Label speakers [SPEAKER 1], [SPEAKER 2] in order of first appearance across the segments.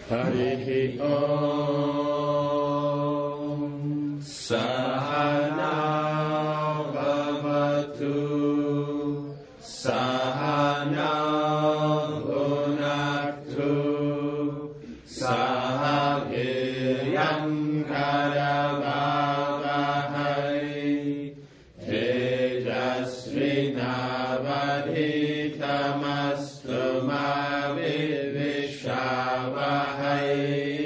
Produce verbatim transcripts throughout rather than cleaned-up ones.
[SPEAKER 1] Harihi Om Sahana Bhavatu Sahana Bhunaktu Sahaviryam Karavavahai Tejasvinavadhitamastu Mavivishavahai.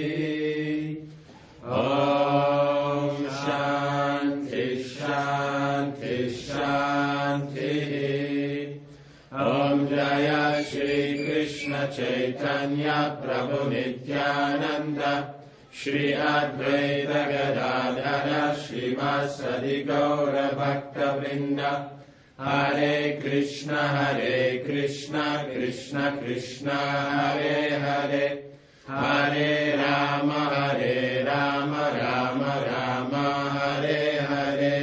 [SPEAKER 1] Om Shanti Shanti Shanti. Om Jaya Shri Krishna Chaitanya Prabhu Nityananda Shri Advaita Gadadhara Shrivasadi Gaura Bhakta Vrinda. Hare Krishna Hare Krishna Krishna Krishna Hare Hare Hare Rama Hare Rama Rama Rama Hare Hare.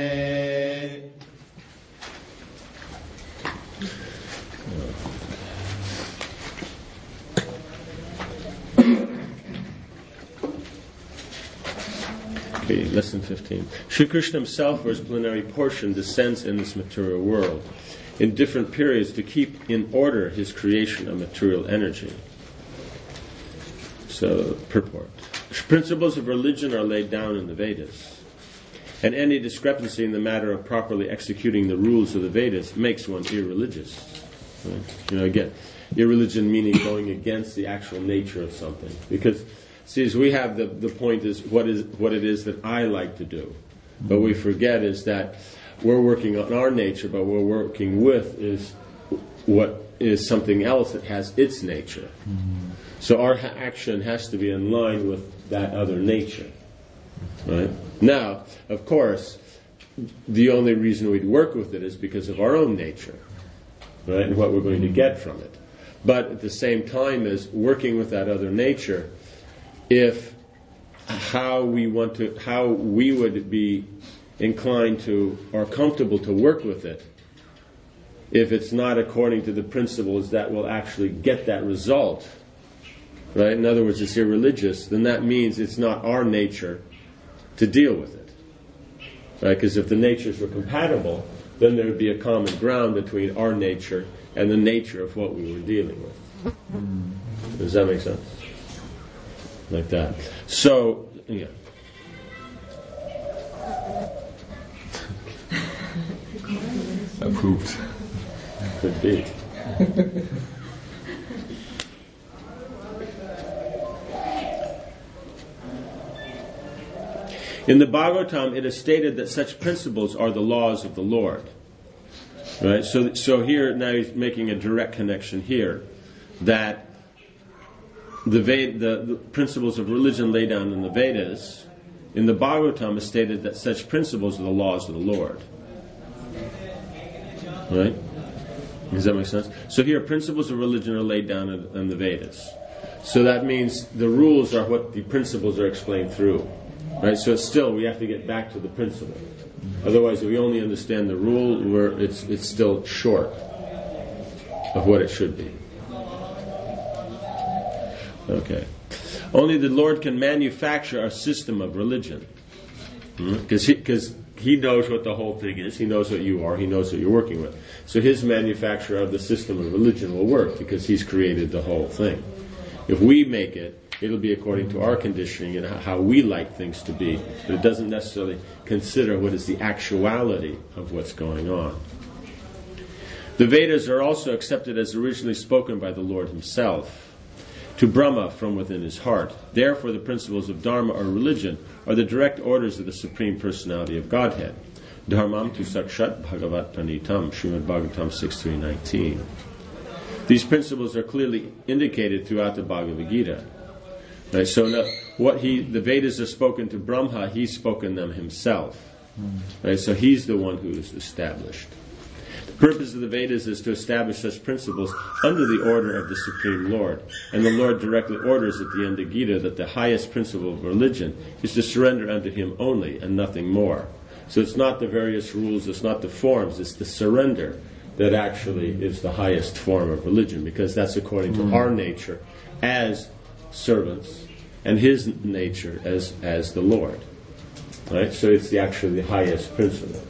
[SPEAKER 1] Okay, lesson fifteen. Shri Krishna himself, for his plenary portion, descends in this material world in different periods to keep in order his creation of material energy. So, purport. Principles of religion are laid down in the Vedas, and any discrepancy in the matter of properly executing the rules of the Vedas makes one irreligious. Right? You know, again, irreligion meaning going against the actual nature of something. Because, see, as we have the, the point is what is what it is that I like to do. But we forget is that we're working on our nature, but what we're working with is what is something else that has its nature. Mm-hmm. So our ha- action has to be in line with that other nature. Right? Now, of course, the only reason we'd work with it is because of our own nature, right, and what we're going to get from it. But at the same time as working with that other nature, if how we want to, how we would be inclined to or comfortable to work with it, if it's not according to the principles that will actually get that result, right? In other words, it's irreligious, then that means it's not our nature to deal with it, right? Because if the natures were compatible, then there would be a common ground between our nature and the nature of what we were dealing with. Does that make sense? Like that. So, yeah.
[SPEAKER 2] Approved.
[SPEAKER 1] Could be. In the Bhagavatam, it is stated that such principles are the laws of the Lord. Right? So, so here, now he's making a direct connection here, that the, Ved, the, the principles of religion laid down in the Vedas, in the Bhagavatam is stated that such principles are the laws of the Lord. Right? Does that make sense? So here, principles of religion are laid down in, in the Vedas. So that means the rules are what the principles are explained through. Right? So still, we have to get back to the principle. Otherwise, if we only understand the rule, we're, it's, it's still short of what it should be. Okay. Only the Lord can manufacture a system of religion. Because hmm? he, 'cause he knows what the whole thing is. He knows what you are. He knows what you're working with. So his manufacture of the system of religion will work because he's created the whole thing. If we make it, it'll be according to our conditioning and how we like things to be. But it doesn't necessarily consider what is the actuality of what's going on. The Vedas are also accepted as originally spoken by the Lord himself to Brahma from within his heart. Therefore, the principles of Dharma or religion are the direct orders of the Supreme Personality of Godhead. Dharmam tu sakshat bhagavat pranitam, Srimad Bhagavatam six three nineteen. These principles are clearly indicated throughout the Bhagavad Gita. Right, so now, what he, the Vedas are spoken to Brahma, he's spoken them himself. Right, so he's the one who is established. The purpose of the Vedas is to establish such principles under the order of the Supreme Lord. And the Lord directly orders at the end of Gita that the highest principle of religion is to surrender unto him only and nothing more. So it's not the various rules, it's not the forms, it's the surrender that actually is the highest form of religion, because that's according to mm. our nature as servants, and his nature as, as the Lord. Right? So it's the, actually the highest principle.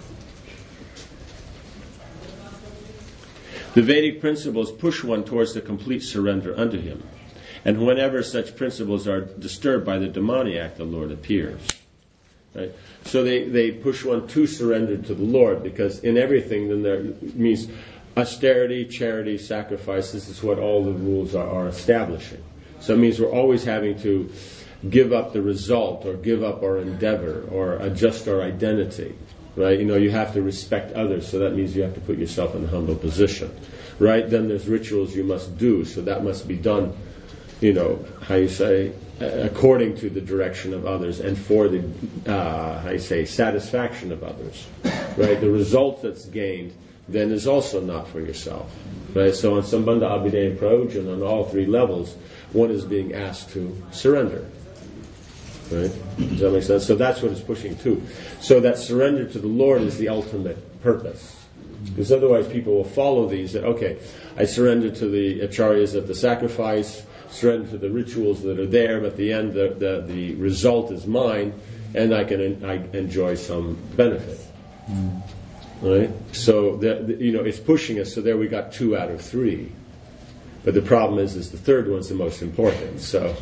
[SPEAKER 1] The Vedic principles push one towards the complete surrender unto him. And whenever such principles are disturbed by the demoniac, the Lord appears. Right? So they, they push one to surrender to the Lord, because in everything then there means austerity, charity, sacrifice. This is what all the rules are, are establishing. So it means we're always having to give up the result, or give up our endeavor, or adjust our identity. Right? You know, you have to respect others, so that means you have to put yourself in a humble position. Right? Then there's rituals you must do, so that must be done, you know, how you say, according to the direction of others and for the, uh, how you say, satisfaction of others. Right? The result that's gained then is also not for yourself. Right? So on Sambandha, Abhidheya, and Prayojan, on all three levels, one is being asked to surrender. Right? Does that make sense? So that's what it's pushing to. So that surrender to the Lord is the ultimate purpose. Because otherwise people will follow these, that, okay, I surrender to the acharyas at the sacrifice, surrender to the rituals that are there, but at the end the, the, the result is mine, and I can I enjoy some benefit. Mm. Right? So, the, the, you know, it's pushing us, so there we got two out of three. But the problem is, is the third one's the most important, so...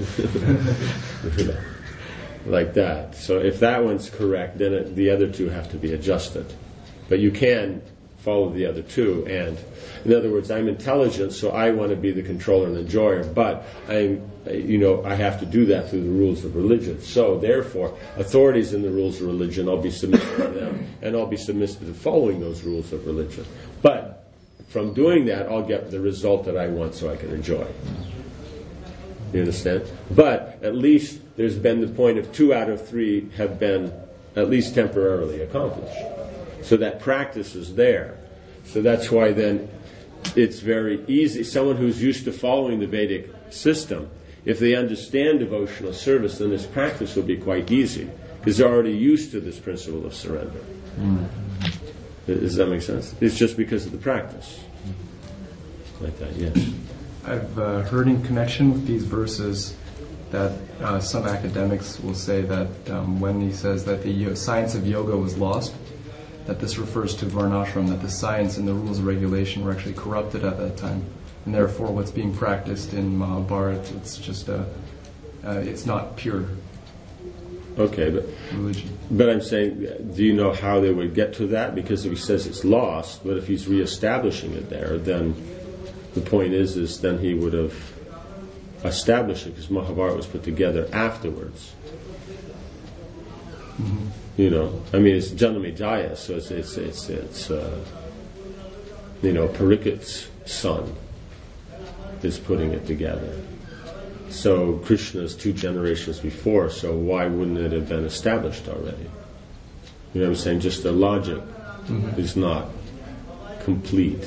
[SPEAKER 1] like that. So if that one's correct, then it, the other two have to be adjusted. But you can follow the other two, and in other words, I'm intelligent, so I want to be the controller and enjoyer, but I'm, you know, I have to do that through the rules of religion. So therefore, authorities in the rules of religion, I'll be submissive to them, and I'll be submissive to following those rules of religion. But from doing that, I'll get the result that I want, so I can enjoy. You understand? But at least there's been the point of two out of three have been at least temporarily accomplished. So that practice is there. So that's why then it's very easy. Someone who's used to following the Vedic system, if they understand devotional service, then this practice will be quite easy, because they're already used to this principle of surrender. Mm. Does that make sense? It's just because of the practice. Like that, yes.
[SPEAKER 2] I've uh, heard in connection with these verses that uh, some academics will say that um, when he says that the yo- science of yoga was lost, that this refers to Varnashram, that the science and the rules of regulation were actually corrupted at that time, and therefore what's being practiced in Mahabharata, it's just a, uh, it's not pure.
[SPEAKER 1] Okay, but
[SPEAKER 2] religion.
[SPEAKER 1] But I'm saying, do you know how they would get to that? Because if he says it's lost, but if he's reestablishing it there, then the point is, is then he would have established it, because Mahabharata was put together afterwards. Mm-hmm. You know, I mean, it's Janamejaya, so it's it's it's, it's uh, you know, Parikshit's son is putting it together. So Krishna's two generations before, so why wouldn't it have been established already? You know what I'm saying? Just the logic mm-hmm. is not complete.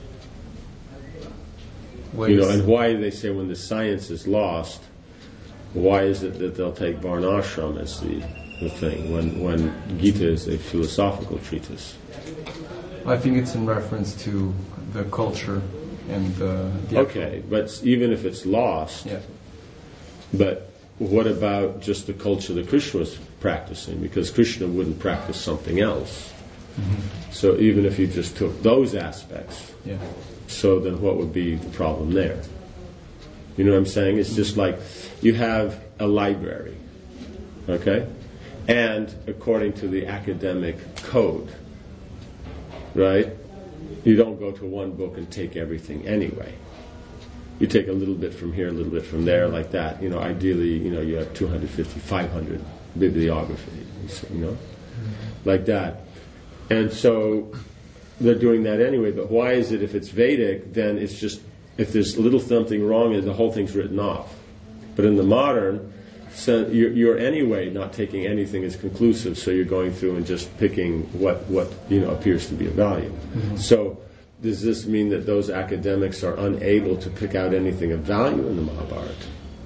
[SPEAKER 1] What you know, and why do they say when the science is lost, why is it that they'll take Varnashram as the, the thing, when, when Gita is a philosophical treatise?
[SPEAKER 2] I think it's in reference to the culture and the... the
[SPEAKER 1] okay, but even if it's lost,
[SPEAKER 2] yeah.
[SPEAKER 1] But what about just the culture that Krishna was practicing? Because Krishna wouldn't practice something else. Mm-hmm. So even if you just took those aspects,
[SPEAKER 2] yeah.
[SPEAKER 1] So then what would be the problem there? You know what I'm saying? It's just like you have a library, okay? And according to the academic code, right? You don't go to one book and take everything anyway. You take a little bit from here, a little bit from there, like that. You know, ideally, you know, you have two hundred fifty, five hundred bibliography, you know, like that. And so they're doing that anyway, but why is it if it's Vedic, then it's just, if there's a little something wrong, the whole thing's written off. But in the modern, so you're, you're anyway not taking anything as conclusive, so you're going through and just picking what, what you know appears to be of value. Mm-hmm. So does this mean that those academics are unable to pick out anything of value in the Mahabharata?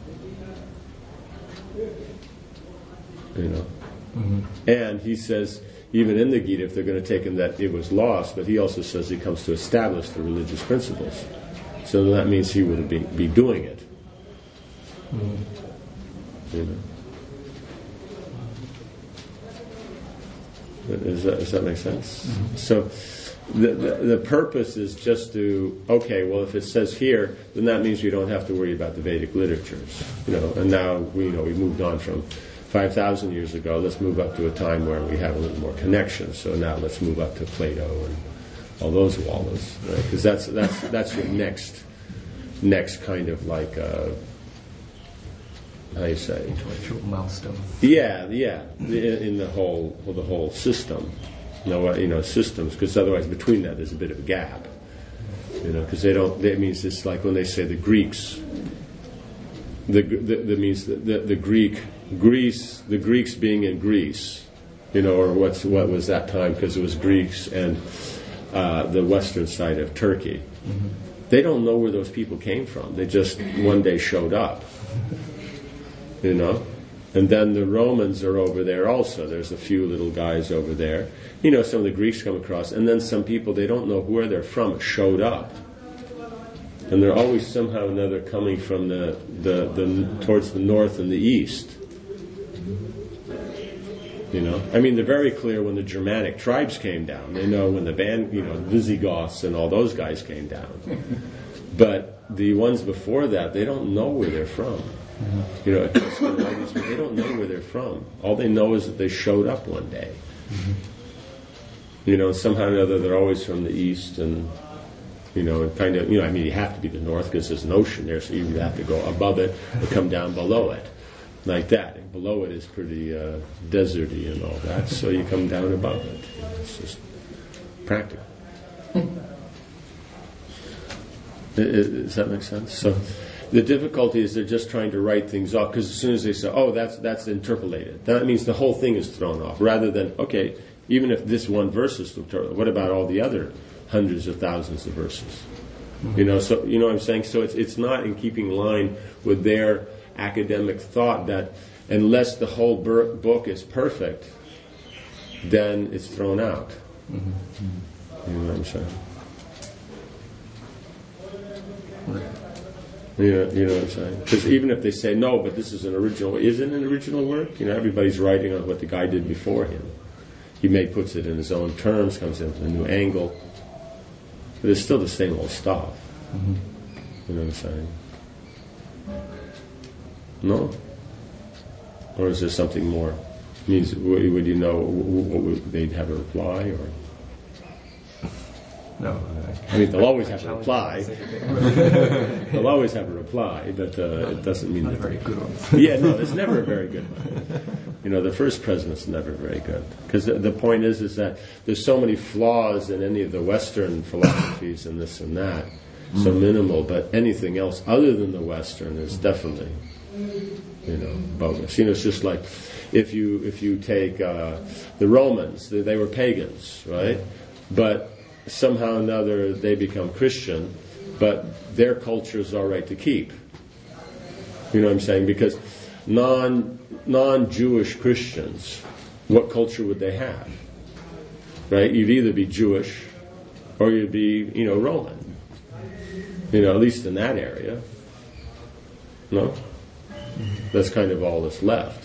[SPEAKER 1] You know? Mm-hmm. And he says, even in the Gita, if they're going to take him that it was lost, but he also says he comes to establish the religious principles. So that means he would be, be doing it. You know. Does that, does that make sense? Mm-hmm. So the, the the purpose is just to, okay, well, if it says here, then that means we don't have to worry about the Vedic literatures, you know. And now we you know we moved on from five thousand years ago. Let's move up to a time where we have a little more connection. So now let's move up to Plato and all those wallas, right? Because that's that's that's your next next kind of like. Uh, How you say?
[SPEAKER 2] Intellectual milestone.
[SPEAKER 1] Yeah, yeah. In, in the whole, well, the whole system, you know, you know, systems. Because otherwise, between that, there's a bit of a gap. You know, because they don't. That means it's like when they say the Greeks. The that means the, the the Greek Greece, the Greeks being in Greece, you know, or what's what was that time? Because it was Greeks and uh, the western side of Turkey. Mm-hmm. They don't know where those people came from. They just one day showed up. You know, and then the Romans are over there also. There's a few little guys over there. You know, some of the Greeks come across, and then some people, they don't know where they're from, showed up. And they're always somehow or another coming from the, the, the towards the north and the east. You know, I mean, they're very clear when the Germanic tribes came down. They know when the band, you know, Visigoths and all those guys came down. But the ones before that, they don't know where they're from. Mm-hmm. You know, they don't know where they're from. All they know is that they showed up one day. Mm-hmm. You know, somehow or another they're always from the east, and you know, and kind of, you know, I mean, you have to be the north because there's an ocean there, so you have to go above it or come down below it, like that. And below it is pretty uh, deserty and all that, so you come down above it. You know, it's just practical. Does that make sense? So. The difficulty is they're just trying to write things off, because as soon as they say, oh, that's that's interpolated, that means the whole thing is thrown off, rather than, okay, even if this one verse is interpolated, what about all the other hundreds of thousands of verses? Mm-hmm. You know, so you know what I'm saying? So it's it's not in keeping line with their academic thought that unless the whole bur- book is perfect, then it's thrown out. Mm-hmm. You know what I'm saying? Right. You know, you know what I'm saying? Because even if they say, no, but this is an original, is it an original work? You know, everybody's writing on what the guy did before him. He may puts it in his own terms, comes in with a new angle. But it's still the same old stuff. Mm-hmm. You know what I'm saying? No? Or is there something more? Means, would you know, what would, they'd have a reply, or...
[SPEAKER 2] No.
[SPEAKER 1] I mean, they'll always have a reply. They'll always have a reply, but uh, it doesn't mean
[SPEAKER 2] Not
[SPEAKER 1] that...
[SPEAKER 2] a very good one.
[SPEAKER 1] Yeah, no, there's never a very good one. You know, the first president's never very good. Because the, the point is, is that there's so many flaws in any of the Western philosophies and this and that, mm. so minimal, but anything else other than the Western is definitely, you know, bogus. You know, it's just like if you if you take uh, the Romans, they, they were pagans, right? But somehow or another they become Christian, but their culture is all right to keep. You know what I'm saying? Because non non-Jewish Christians, what culture would they have? Right? You'd either be Jewish or you'd be, you know, Roman. You know, at least in that area. No? That's kind of all that's left.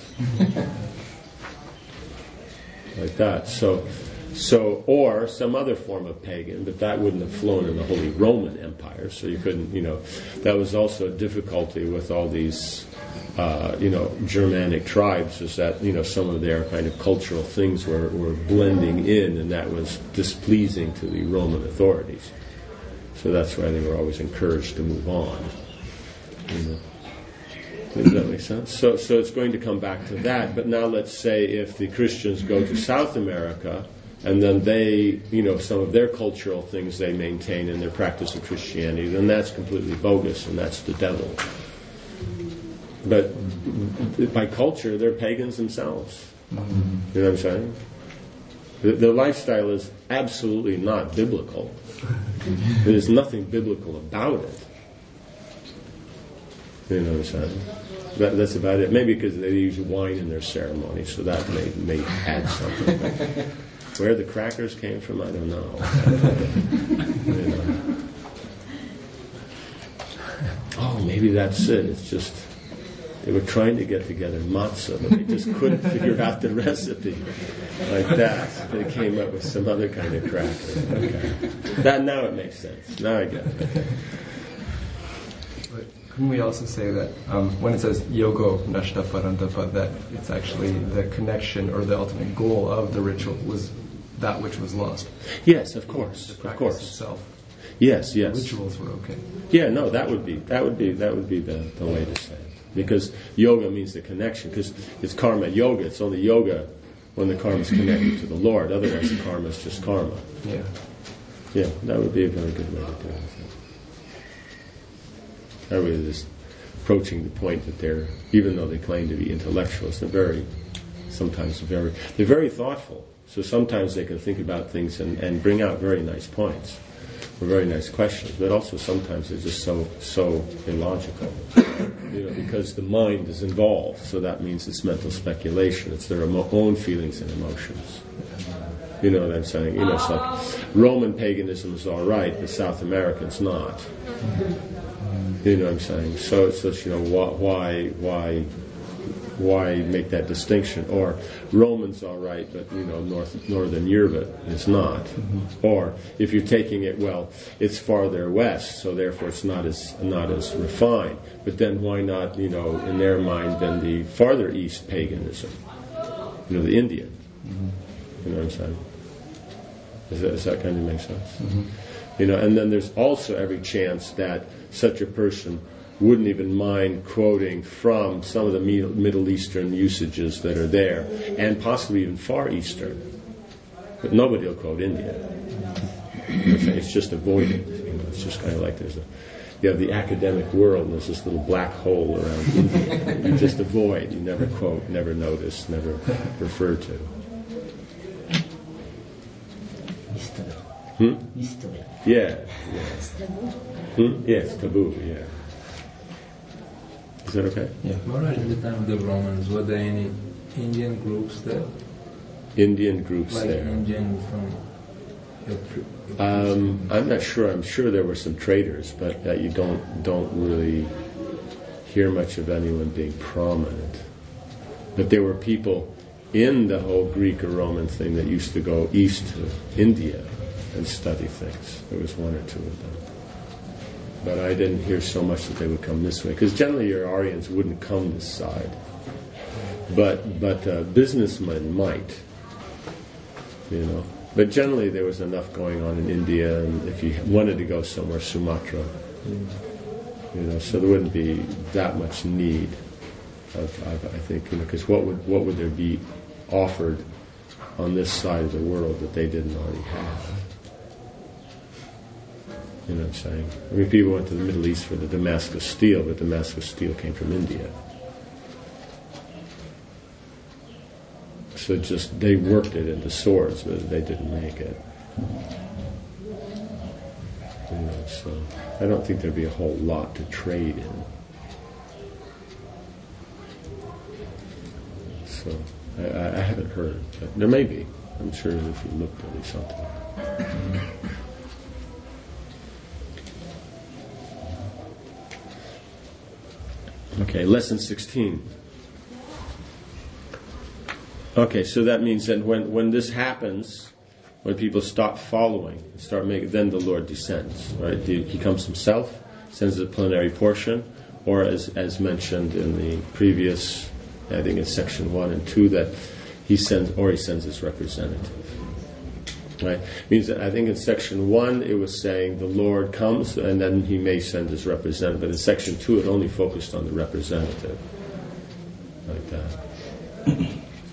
[SPEAKER 1] Like that. So So, or some other form of pagan, but that wouldn't have flown in the Holy Roman Empire, so you couldn't, you know, that was also a difficulty with all these, uh, you know, Germanic tribes, is that, you know, some of their kind of cultural things were, were blending in, and that was displeasing to the Roman authorities. So that's why they were always encouraged to move on. You know. Does that make sense? So, so it's going to come back to that, but now let's say if the Christians go to South America, and then they, you know, some of their cultural things they maintain in their practice of Christianity, then that's completely bogus, and that's the devil. But by culture, they're pagans themselves. Mm-hmm. You know what I'm saying? The, their lifestyle is absolutely not biblical. There's nothing biblical about it. You know what I'm saying? That, that's about it. Maybe because they use wine in their ceremony, so that may, may add something. But where the crackers came from, I don't know. You know. Oh, maybe that's it. It's just They were trying to get together matzah, but they just couldn't figure out the recipe like that. They came up with some other kind of cracker. Okay. That now it makes sense. Now I get it.
[SPEAKER 2] But couldn't we also say that um, when it says yogo nashta parantapa, that it's actually the connection or the ultimate goal of the ritual was that which was lost?
[SPEAKER 1] Yes, of course,
[SPEAKER 2] the
[SPEAKER 1] of
[SPEAKER 2] practice
[SPEAKER 1] course.
[SPEAKER 2] itself.
[SPEAKER 1] Yes, yes.
[SPEAKER 2] The rituals were okay.
[SPEAKER 1] Yeah, no, that would be that would be that would be the, the way to say it. Because yoga means the connection. Because it's karma yoga. It's only yoga when the karma is connected to the Lord. Otherwise, the karma is just karma.
[SPEAKER 2] Yeah.
[SPEAKER 1] Yeah, that would be a very good way to do it. I was just approaching the point that they're, even though they claim to be intellectuals, they're very, sometimes very, they're very thoughtful. So sometimes they can think about things and, and bring out very nice points, or very nice questions. But also sometimes they're just so so illogical, you know, because the mind is involved. So that means it's mental speculation. It's their emo- own feelings and emotions. You know what I'm saying? You know, it's like Roman paganism is all right, but South American's not. You know what I'm saying? So it's just, you know, why, why, why make that distinction? Or Roman's all right, but you know, North Northern Europe is not. Mm-hmm. Or if you're taking it, well, it's farther west, so therefore it's not as not as refined. But then why not, you know, in their mind, then the farther east paganism? You know, the Indian. Mm-hmm. You know what I'm saying? Does that, does that kind of make sense? Mm-hmm. You know, and then there's also every chance that such a person wouldn't even mind quoting from some of the Middle Eastern usages that are there, and possibly even Far Eastern. But nobody will quote India. It's just avoided. You know, it's just kind of like there's a, you have the academic world, and there's this little black hole around India. You just avoid. You never quote, never notice, never refer to. Hmm? Yeah. yeah. Hmm? Yes, taboo, yeah. Is that okay?
[SPEAKER 3] Yeah. More at the time of the Romans, were there any Indian groups there?
[SPEAKER 1] Indian groups
[SPEAKER 3] like
[SPEAKER 1] there?
[SPEAKER 3] Indian from... Your, your
[SPEAKER 1] um, I'm not sure. I'm sure there were some traders, but uh, you don't don't really hear much of anyone being prominent. But there were people in the whole Greek or Roman thing that used to go east to India and study things. There was one or two of them. But I didn't hear so much that they would come this way, because generally your Aryans wouldn't come this side. But but uh, businessmen might, you know. But generally there was enough going on in India, and if you wanted to go somewhere, Sumatra, you know. So there wouldn't be that much need of, of I think, you know, because what would what would there be offered on this side of the world that they didn't already have? You know what I'm saying? I mean, people went to the Middle East for the Damascus steel, but Damascus steel came from India. So just, they worked it into swords, but they didn't make it. You know, so I don't think there'd be a whole lot to trade in. So I, I haven't heard, but there may be. I'm sure if you looked, there'll be something. Okay, lesson sixteen. Okay, so that means that when, when this happens, when people stop following, start making, then the Lord descends, right? He comes himself, sends the plenary portion, or as as mentioned in the previous, I think it's section one and two, that he sends, or he sends his representative. Right? Means that I think in section one it was saying the Lord comes and then he may send his representative. But in section two it only focused on the representative. Like that.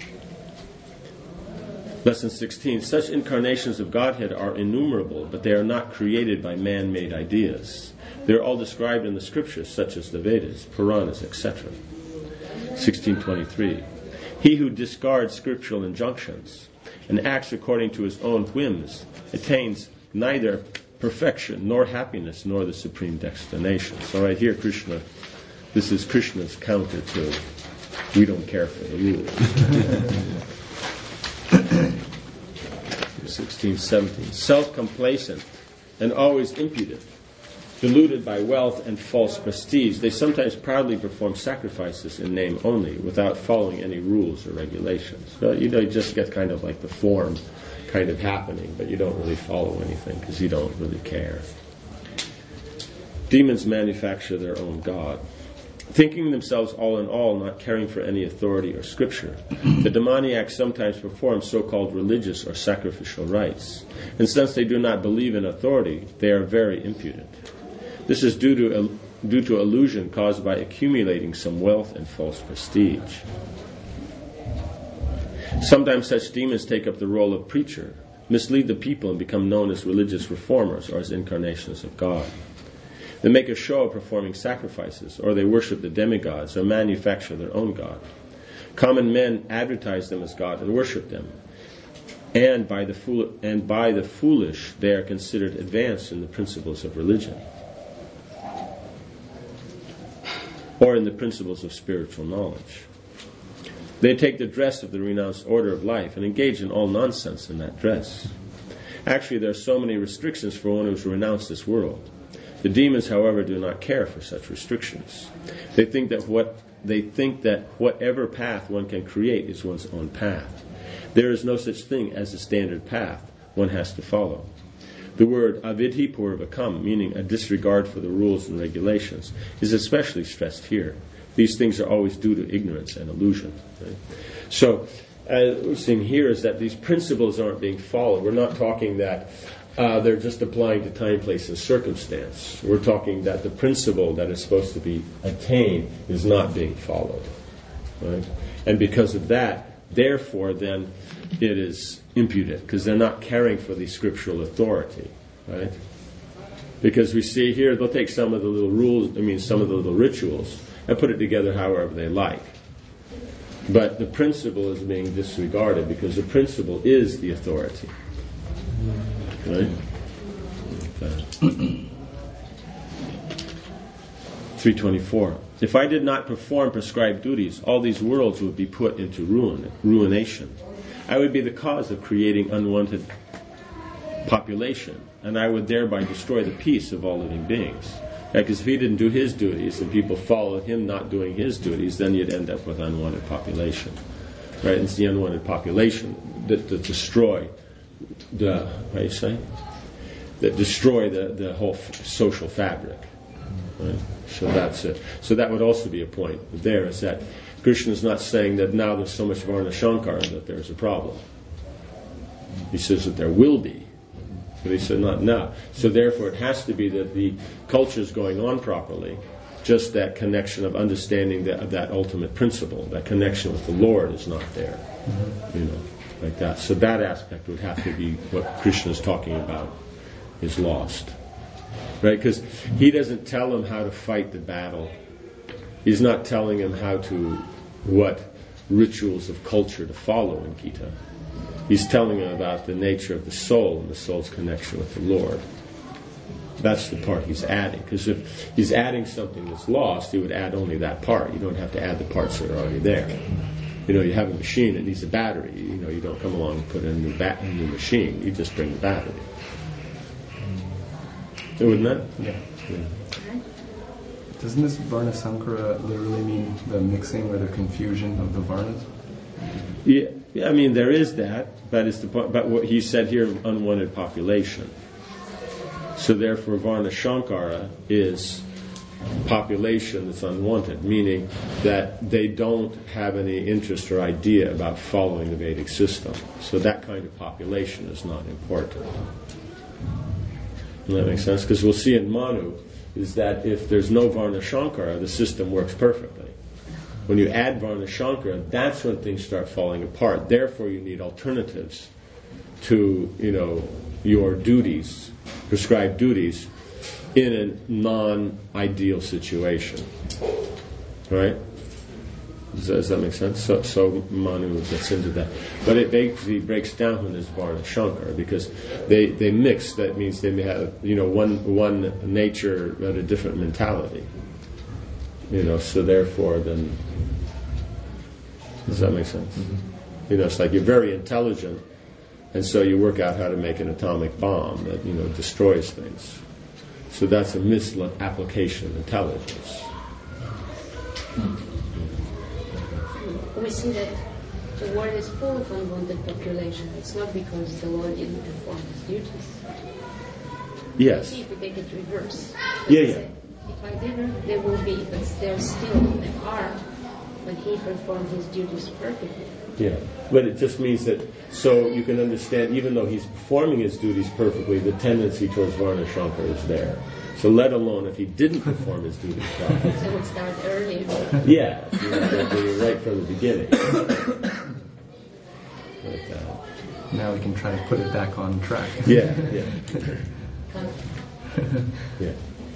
[SPEAKER 1] Lesson sixteen. Such incarnations of Godhead are innumerable, but they are not created by man-made ideas. They are all described in the scriptures, such as the Vedas, Puranas, et cetera. sixteen twenty-three. He who discards scriptural injunctions and acts according to his own whims attains neither perfection nor happiness nor the supreme destination. So right here, Krishna, this is Krishna's counter to we don't care for the rules. sixteen seventeen. Self-complacent and always impudent, deluded by wealth and false prestige, they sometimes proudly perform sacrifices in name only, without following any rules or regulations. So, you know, you just get kind of like the form kind of happening, but you don't really follow anything because you don't really care. Demons manufacture their own god. Thinking themselves all in all, not caring for any authority or scripture, the demoniacs sometimes perform so-called religious or sacrificial rites. And since they do not believe in authority, they are very impudent. This is due to, due to illusion caused by accumulating some wealth and false prestige. Sometimes such demons take up the role of preacher, mislead the people, and become known as religious reformers or as incarnations of God. They make a show of performing sacrifices, or they worship the demigods, or manufacture their own god. Common men advertise them as God and worship them. And by the fool- and by the foolish, they are considered advanced in the principles of religion, or in the principles of spiritual knowledge. They take the dress of the renounced order of life and engage in all nonsense in that dress. Actually, there are so many restrictions for one who has renounced this world. The demons, however, do not care for such restrictions. They think that what they think that whatever path one can create is one's own path. There is no such thing as a standard path one has to follow. The word avidhi purvakam, meaning a disregard for the rules and regulations, is especially stressed here. These things are always due to ignorance and illusion. Right? So, uh, what we're seeing here is that these principles aren't being followed. We're not talking that uh, they're just applying to time, place, and circumstance. We're talking that the principle that is supposed to be attained is not being followed. Right? And because of that, therefore, then, it is impudent, because they're not caring for the scriptural authority. Right? Because we see here, they'll take some of the little rules, I mean, some of the little rituals, and put it together however they like. But the principle is being disregarded because the principle is the authority. Right? three twenty-four. If I did not perform prescribed duties, all these worlds would be put into ruin, ruination. I would be the cause of creating unwanted population, and I would thereby destroy the peace of all living beings. Because if he didn't do his duties and people followed him not doing his duties, then you'd end up with unwanted population. Right? And it's the unwanted population that, that destroy the, how do you say? That destroy the, the whole f- social fabric. Right? So that's it. So that would also be a point there, is that Krishna is not saying that now there's so much Varna Shankara that there's a problem. He says that there will be. But he said not now. So therefore it has to be that the culture is going on properly, just that connection of understanding that, of that ultimate principle, that connection with the Lord is not there. Mm-hmm. You know, like that. So that aspect would have to be what Krishna is talking about is lost. Right? Because he doesn't tell him how to fight the battle. He's not telling him how to, what rituals of culture to follow in Gita. He's telling him about the nature of the soul and the soul's connection with the Lord. That's the part he's adding. Because if he's adding something that's lost, he would add only that part. You don't have to add the parts that are already there. You know, you have a machine, it needs a battery. You know, you don't come along and put in a new, bat- a new machine. You just bring the battery. Wouldn't that?
[SPEAKER 2] Yeah. yeah. Doesn't this Varna Sankara literally mean the mixing or the confusion of the Varnas?
[SPEAKER 1] Yeah, yeah, I mean there is that, but it's the but what he said here, unwanted population. So therefore, Varna Shankara is population that's unwanted, meaning that they don't have any interest or idea about following the Vedic system. So that kind of population is not important. Does that make sense? Because we'll see in Manu is that if there's no Varna Shankara, the system works perfectly. When you add Varna Shankara, that's when things start falling apart. Therefore, you need alternatives to, you know, your duties, prescribed duties, in a non-ideal situation. Right? Does that, does that make sense? So, so Manu gets into that. But it basically breaks down when there's Varna Shankara, because they, they mix. That means they may have, you know, one one nature but a different mentality. You know, so therefore then, does that make sense? Mm-hmm. You know, it's like you're very intelligent, and so you work out how to make an atomic bomb that, you know, destroys things. So that's a misapplication of intelligence.
[SPEAKER 4] We see that the world is full of unwanted population. It's not because the Lord didn't perform his duties.
[SPEAKER 1] Yes.
[SPEAKER 4] See if we take it reverse.
[SPEAKER 1] Yeah, yeah.
[SPEAKER 4] If I didn't, there will be, but there still there are, but he performed his duties perfectly.
[SPEAKER 1] Yeah, but it just means that, so you can understand, even though he's performing his duties perfectly, the tendency towards Varna Shankar is there. So let alone if he didn't perform his duties properly.
[SPEAKER 4] So it would start earlier.
[SPEAKER 1] Yeah, you know, right from the beginning. Like that.
[SPEAKER 2] Now we can try to put it back on track.
[SPEAKER 1] Yeah, yeah. Yeah.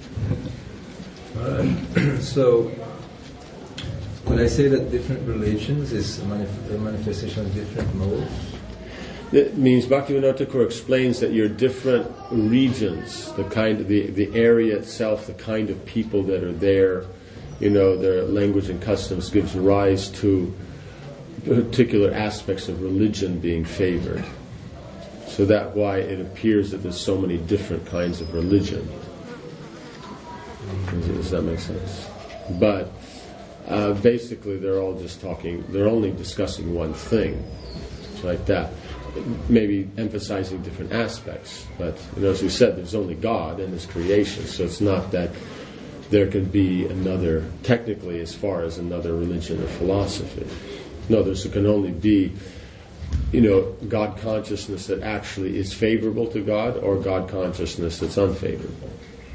[SPEAKER 3] Uh, so, could I say that different religions is a manif- a manifestation of different modes?
[SPEAKER 1] It means Bhaktivinoda Thakur explains that your different regions, the kind of the, the area itself, the kind of people that are there, you know, their language and customs gives rise to particular aspects of religion being favored. So that's why it appears that there's so many different kinds of religion. Does that make sense? But uh, basically they're all just talking, they're only discussing one thing, like that. Maybe emphasizing different aspects. But, you know, as we said, there's only God and His creation, so it's not that there can be another, technically as far as another religion or philosophy. No, there can only be, you know, God consciousness that actually is favorable to God, or God consciousness that's unfavorable.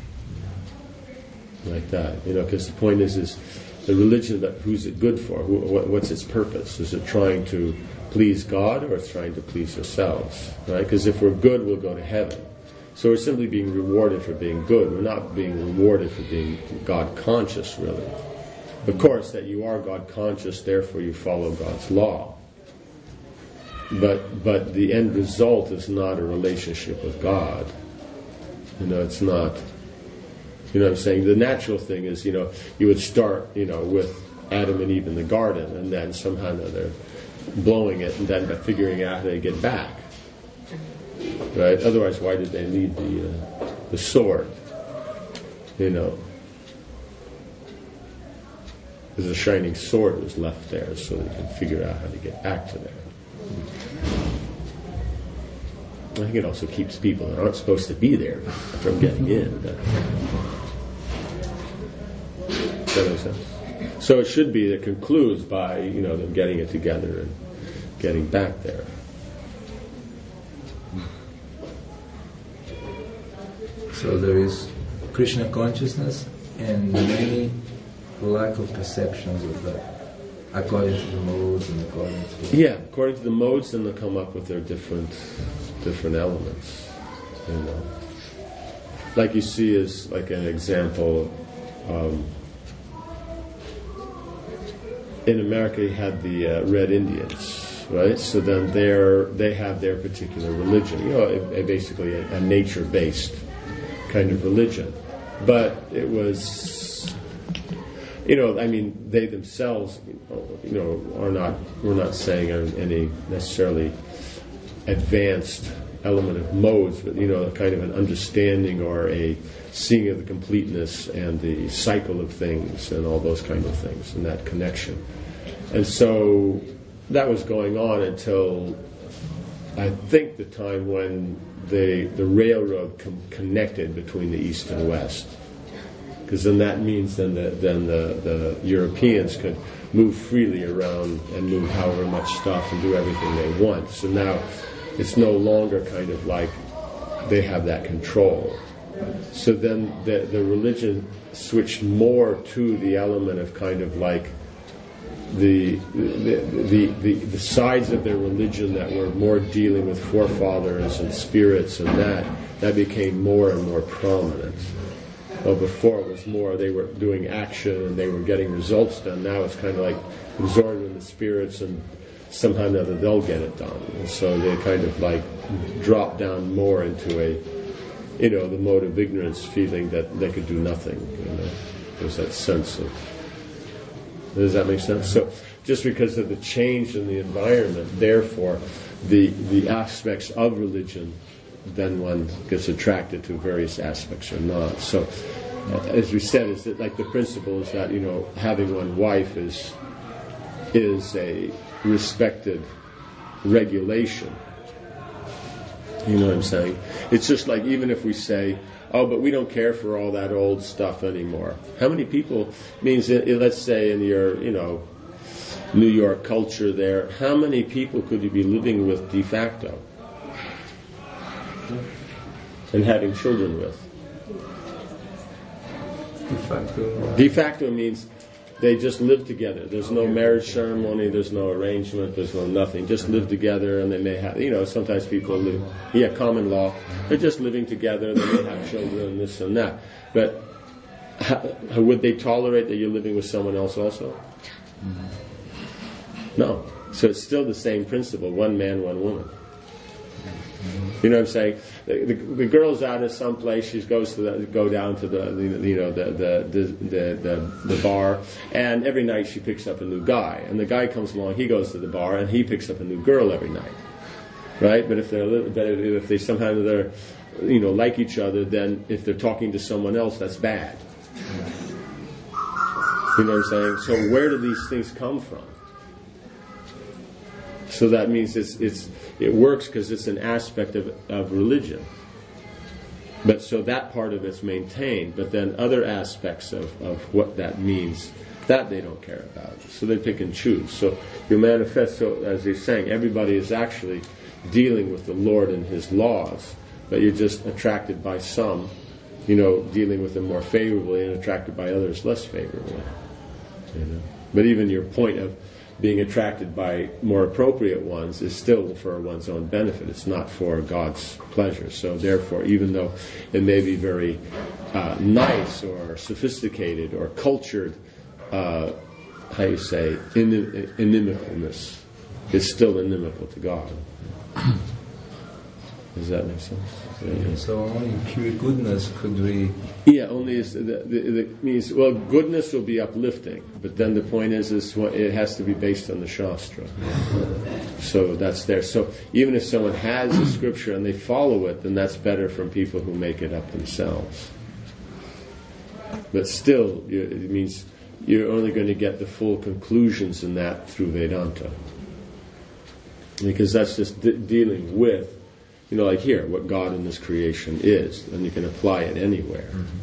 [SPEAKER 1] Like that, you know, because the point is, is the religion, that who's it good for? Who, what, what's its purpose? Is it trying to please God, or it's trying to please ourselves? Right? Because if we're good, we'll go to heaven. So we're simply being rewarded for being good. We're not being rewarded for being God conscious, really. Of course, that you are God conscious, therefore you follow God's law. But but the end result is not a relationship with God. You know, it's not. You know what I'm saying? The natural thing is, you know, you would start, you know, with Adam and Eve in the garden, and then somehow they're blowing it, and then by figuring out how they get back. Right? Otherwise, why did they leave the uh, the sword? You know. There's a shining sword was left there so they can figure out how to get back to there. I think it also keeps people that aren't supposed to be there from getting in. Does that make sense? So it should be that concludes by, you know, them getting it together and getting back there.
[SPEAKER 3] So there is Krishna consciousness and many lack of perceptions of that, according to the modes and according to...
[SPEAKER 1] Yeah, according to the modes, then they'll come up with their different different elements. You know, like you see as like an example, um, in America you had the uh, Red Indians, right? So then they're they have their particular religion. You know, a, a basically a, a nature-based kind of religion, but it was. You know, I mean, they themselves, you know, are not, we're not saying are any necessarily advanced element of modes, but, you know, a kind of an understanding or a seeing of the completeness and the cycle of things and all those kind of things and that connection. And so that was going on until, I think, the time when the, the railroad com- connected between the East and West. Because then that means then the, then the, the Europeans could move freely around and move however much stuff and do everything they want. So now it's no longer kind of like they have that control. So then the, the religion switched more to the element of kind of like the the, the the the sides of their religion that were more dealing with forefathers and spirits, and that that became more and more prominent. Well, before it was more they were doing action and they were getting results done. Now it's kind of like absorbing the spirits, and somehow or another they'll get it done. And so they kind of like drop down more into a, you know, the mode of ignorance, feeling that they could do nothing. You know, there's that sense of. Does that make sense? So just because of the change in the environment, therefore, the the aspects of religion then one gets attracted to various aspects or not. So, uh, as we said, is that like the principle is that, you know, having one wife is is a respected regulation. You know what I'm saying? It's just like, even if we say, oh, but we don't care for all that old stuff anymore. How many people, means, that, let's say in your, you know, New York culture there, how many people could you be living with de facto and having children with?
[SPEAKER 3] De facto.
[SPEAKER 1] De facto means they just live together. There's no marriage ceremony, there's no arrangement, there's no nothing. Just live together, and they may have, you know, sometimes people live, yeah, common law. They're just living together, they may have children, this and that. But how, would they tolerate that you're living with someone else also? Mm-hmm. No. So it's still the same principle, one man, one woman. You know what I'm saying? The, the, the girl's out at some place. She goes to the, go down to the, the you know the the, the the the the bar, and every night she picks up a new guy. And the guy comes along. He goes to the bar, and he picks up a new girl every night, right? But if they're a little, but if they somehow they're you know like each other, then if they're talking to someone else, that's bad. You know what I'm saying? So where do these things come from? So that means it's it's it works because it's an aspect of, of religion. But so that part of it's maintained, but then other aspects of, of what that means, that they don't care about. So they pick and choose. So you manifest, so as he's saying, everybody is actually dealing with the Lord and His laws, but you're just attracted by some, you know, dealing with them more favorably and attracted by others less favorably. You know? But even your point of being attracted by more appropriate ones is still for one's own benefit. It's not for God's pleasure. So therefore, even though it may be very uh, nice or sophisticated or cultured, uh, how you say, inim- inimicalness, it's still inimical to God. Does that make sense?
[SPEAKER 3] Yeah. So only pure goodness could we...
[SPEAKER 1] Yeah, only is the, the, the means, well, goodness will be uplifting, but then the point is, is what, it has to be based on the Shastra. So that's there. So even if someone has a scripture and they follow it, then that's better from people who make it up themselves. But still, you, it means you're only going to get the full conclusions in that through Vedanta. Because that's just de- dealing with, you know, like here, what God in this creation is, and you can apply it anywhere.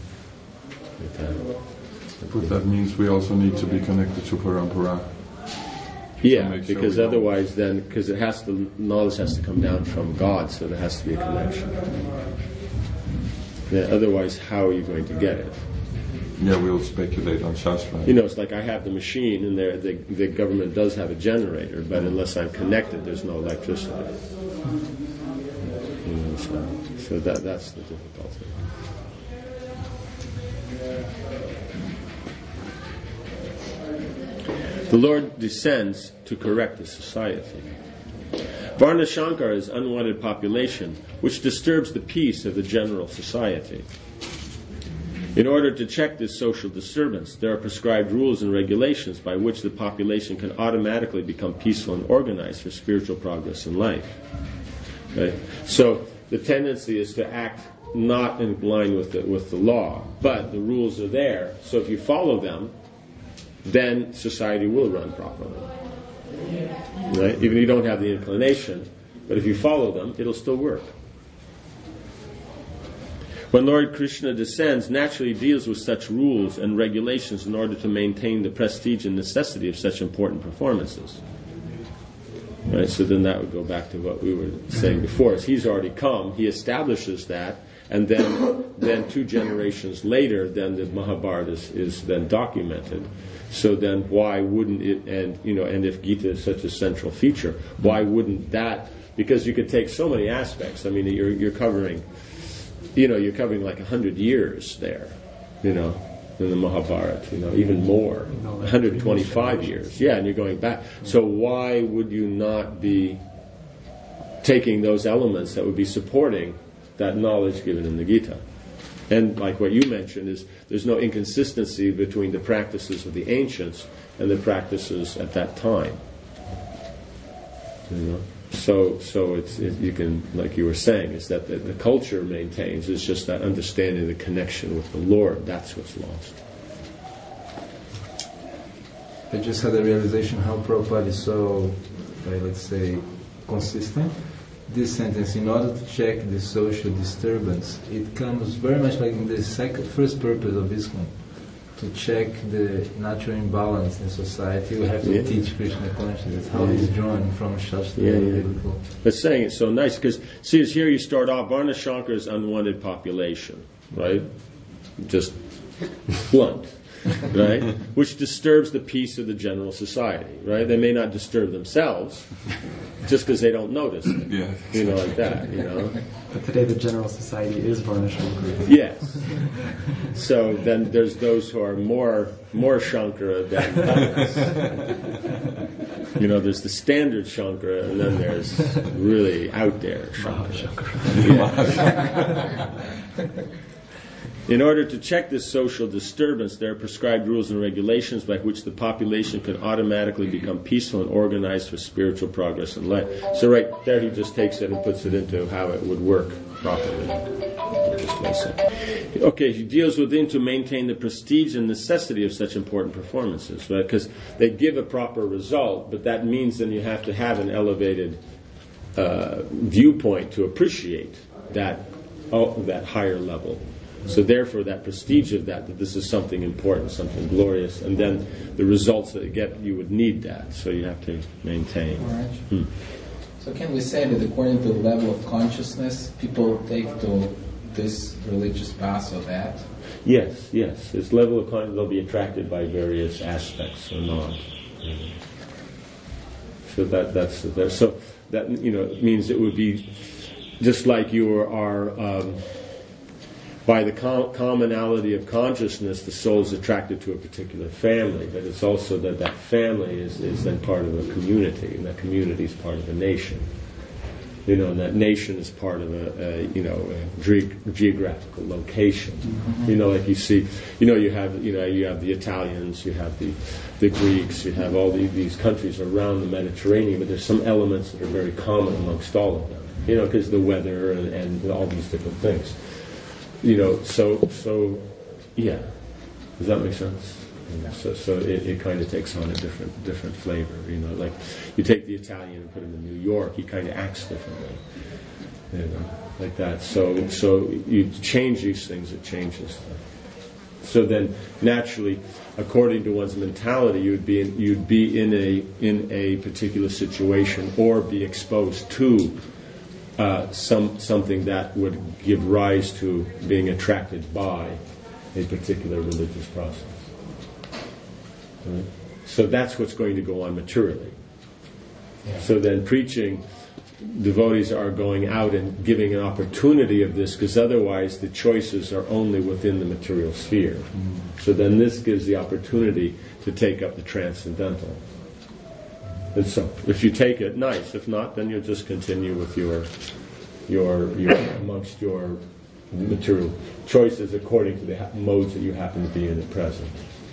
[SPEAKER 5] Mm-hmm. But that means we also need to be connected to Parampara.
[SPEAKER 1] Yeah,
[SPEAKER 5] sure
[SPEAKER 1] because otherwise then, because it has to, knowledge has to come down from God, so there has to be a connection. Yeah, otherwise, how are you going to get it?
[SPEAKER 5] Yeah, we'll speculate on Shastra.
[SPEAKER 1] You know, it's like I have the machine, and there, the, the government does have a generator, but unless I'm connected, there's no electricity. You know, so, so that that's the difficulty. The Lord descends to correct the society. Varnashankar is unwanted population, which disturbs the peace of the general society. In order to check this social disturbance, there are prescribed rules and regulations by which the population can automatically become peaceful and organized for spiritual progress in life. Right? So the tendency is to act not in line with the, with the law, but the rules are there. So if you follow them, then society will run properly. Right? Even if you don't have the inclination, but if you follow them, it'll still work. When Lord Krishna descends, naturally deals with such rules and regulations in order to maintain the prestige and necessity of such important performances. Right? So then that would go back to what we were saying before. Is he's already come, he establishes that, and then then two generations later, then the Mahabharata is, is then documented. So then why wouldn't it, and you know, and if Gita is such a central feature, why wouldn't that, because you could take so many aspects. I mean, you're you're covering, you know, you're covering like a hundred years there, you know, in the Mahabharata, you know, even more, one hundred twenty-five years. Yeah, and you're going back. So why would you not be taking those elements that would be supporting that knowledge given in the Gita? And like what you mentioned, is there's no inconsistency between the practices of the ancients and the practices at that time. You know? So, so it's it, you can, like you were saying, is that the, the culture maintains. It's just that understanding of the connection with the Lord. That's what's lost.
[SPEAKER 3] I just had a realization how Prabhupada is so, uh, let's say, consistent. This sentence, in order to check the social disturbance, it comes very much like in the second, first purpose of ISKCON, to check the natural imbalance in society. We have to
[SPEAKER 1] yeah.
[SPEAKER 3] teach Krishna consciousness, how it's drawn from Shastra.
[SPEAKER 1] Yeah, yeah. But saying it's so nice, because, see, as here you start off, Varna Shankara's unwanted population, right? Just blunt. Right? Which disturbs the peace of the general society, right? They may not disturb themselves just because they don't notice it.
[SPEAKER 5] Yeah.
[SPEAKER 1] You know, like that, you know?
[SPEAKER 2] But today the general society is Varna Shankara.
[SPEAKER 1] Yes. So then there's those who are more more Shankara than others. You know, there's the standard Shankara, and then there's really out there Shankara. Yeah. In order to check this social disturbance, there are prescribed rules and regulations by which the population can automatically become peaceful and organized for spiritual progress in life. So right there he just takes it and puts it into how it would work properly. Just basic. Okay, he deals with them to maintain the prestige and necessity of such important performances, right? Because they give a proper result, but that means then you have to have an elevated uh, viewpoint to appreciate that, oh, that higher level. So therefore that prestige of that, that this is something important, something glorious, and then the results that you get, you would need that. So you have to maintain.
[SPEAKER 6] All right.
[SPEAKER 1] Hmm.
[SPEAKER 6] So can we say that according to the level of consciousness, people take to this religious path or that?
[SPEAKER 1] Yes, yes. This level of consciousness, they'll be attracted by various aspects or not. So that that's there. So that, you know, means it would be just like you are. Um, By the com- commonality of consciousness, the soul is attracted to a particular family, but it's also that that family is, is then part of a community, and that community is part of a nation. You know, and that nation is part of a, a you know a ge- geographical location. Mm-hmm. You know, like you see, you know, you have you know you have the Italians, you have the the Greeks, you have all the, these countries around the Mediterranean, but there's some elements that are very common amongst all of them. You know, because the weather and, and all these different things. You know, so, so, yeah. Does that make sense? Yeah. So, so it, it kind of takes on a different, different flavor. You know, like you take the Italian and put him in New York, he kind of acts differently. You know, like that. So, so you change these things, it changes them. So then, naturally, according to one's mentality, you'd be in, you'd be in a in a particular situation or be exposed to. Uh, some something that would give rise to being attracted by a particular religious process. Right? So that's what's going to go on materially. Yeah. So then preaching, devotees are going out and giving an opportunity of this, because otherwise the choices are only within the material sphere. Mm. So then this gives the opportunity to take up the transcendental. And so, if you take it, nice. If not, then you'll just continue with your, your, your amongst your material choices according to the ha- modes that you happen to be in at present.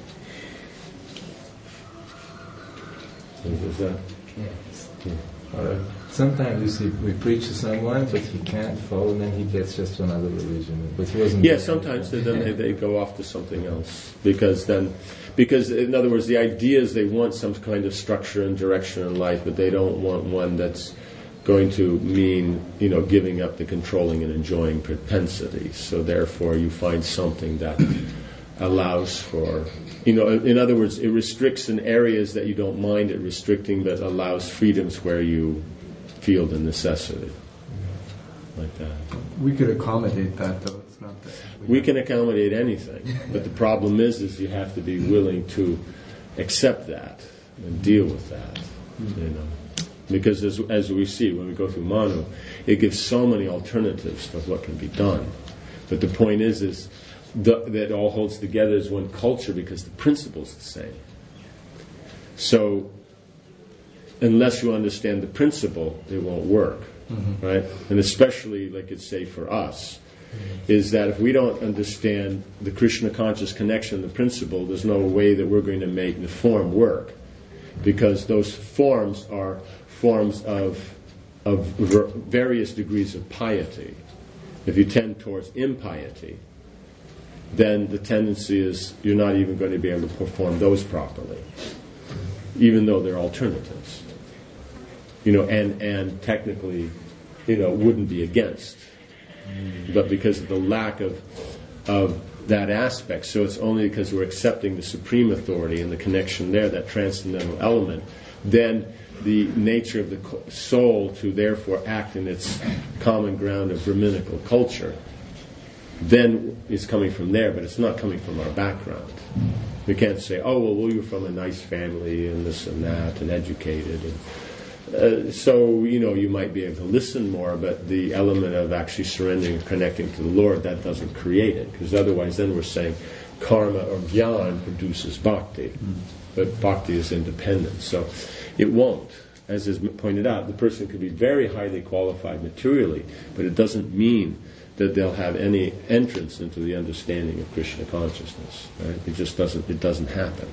[SPEAKER 1] Is that?
[SPEAKER 3] Yes.
[SPEAKER 1] Yeah. All right.
[SPEAKER 3] Sometimes you see we preach to someone, but he can't follow, and then he gets just to another religion. But he wasn't.
[SPEAKER 1] Yeah, sometimes they, then they, they go off to something else because then. Because, in other words, the idea is they want some kind of structure and direction in life, but they don't want one that's going to mean, you know, giving up the controlling and enjoying propensities. So therefore you find something that allows for, you know, in other words, it restricts in areas that you don't mind it restricting, but allows freedoms where you feel the necessity. Like that.
[SPEAKER 2] We could accommodate that, though. It's not that
[SPEAKER 1] we, we can accommodate anything, but the problem is, is you have to be willing to accept that and deal with that. Mm-hmm. You know, because as as we see when we go through Manu, it gives so many alternatives of what can be done. But the point is, is the, that it all holds together as one culture because the principle is the same. So, unless you understand the principle, it won't work. Mm-hmm. Right? And especially, like it's say for us, mm-hmm. is that if we don't understand the Krishna conscious connection, the principle, there's no way that we're going to make the form work, because those forms are forms of of ver- various degrees of piety. If you tend towards impiety, then the tendency is you're not even going to be able to perform those properly, even though they're alternatives. You know, and, and technically, you know, wouldn't be against. But because of the lack of of that aspect, so it's only because we're accepting the supreme authority and the connection there, that transcendental element, then the nature of the soul to therefore act in its common ground of Brahminical culture then is coming from there, but it's not coming from our background. We can't say, oh, well, we were from a nice family and this and that and educated. And, uh, so, you know, you might be able to listen more, but the element of actually surrendering and connecting to the Lord, that doesn't create it. Because otherwise then we're saying karma or jnana produces bhakti. Mm. But bhakti is independent. So it won't. As is pointed out, the person could be very highly qualified materially, but it doesn't mean that they'll have any entrance into the understanding of Krishna consciousness. Right? It just doesn't. It doesn't happen.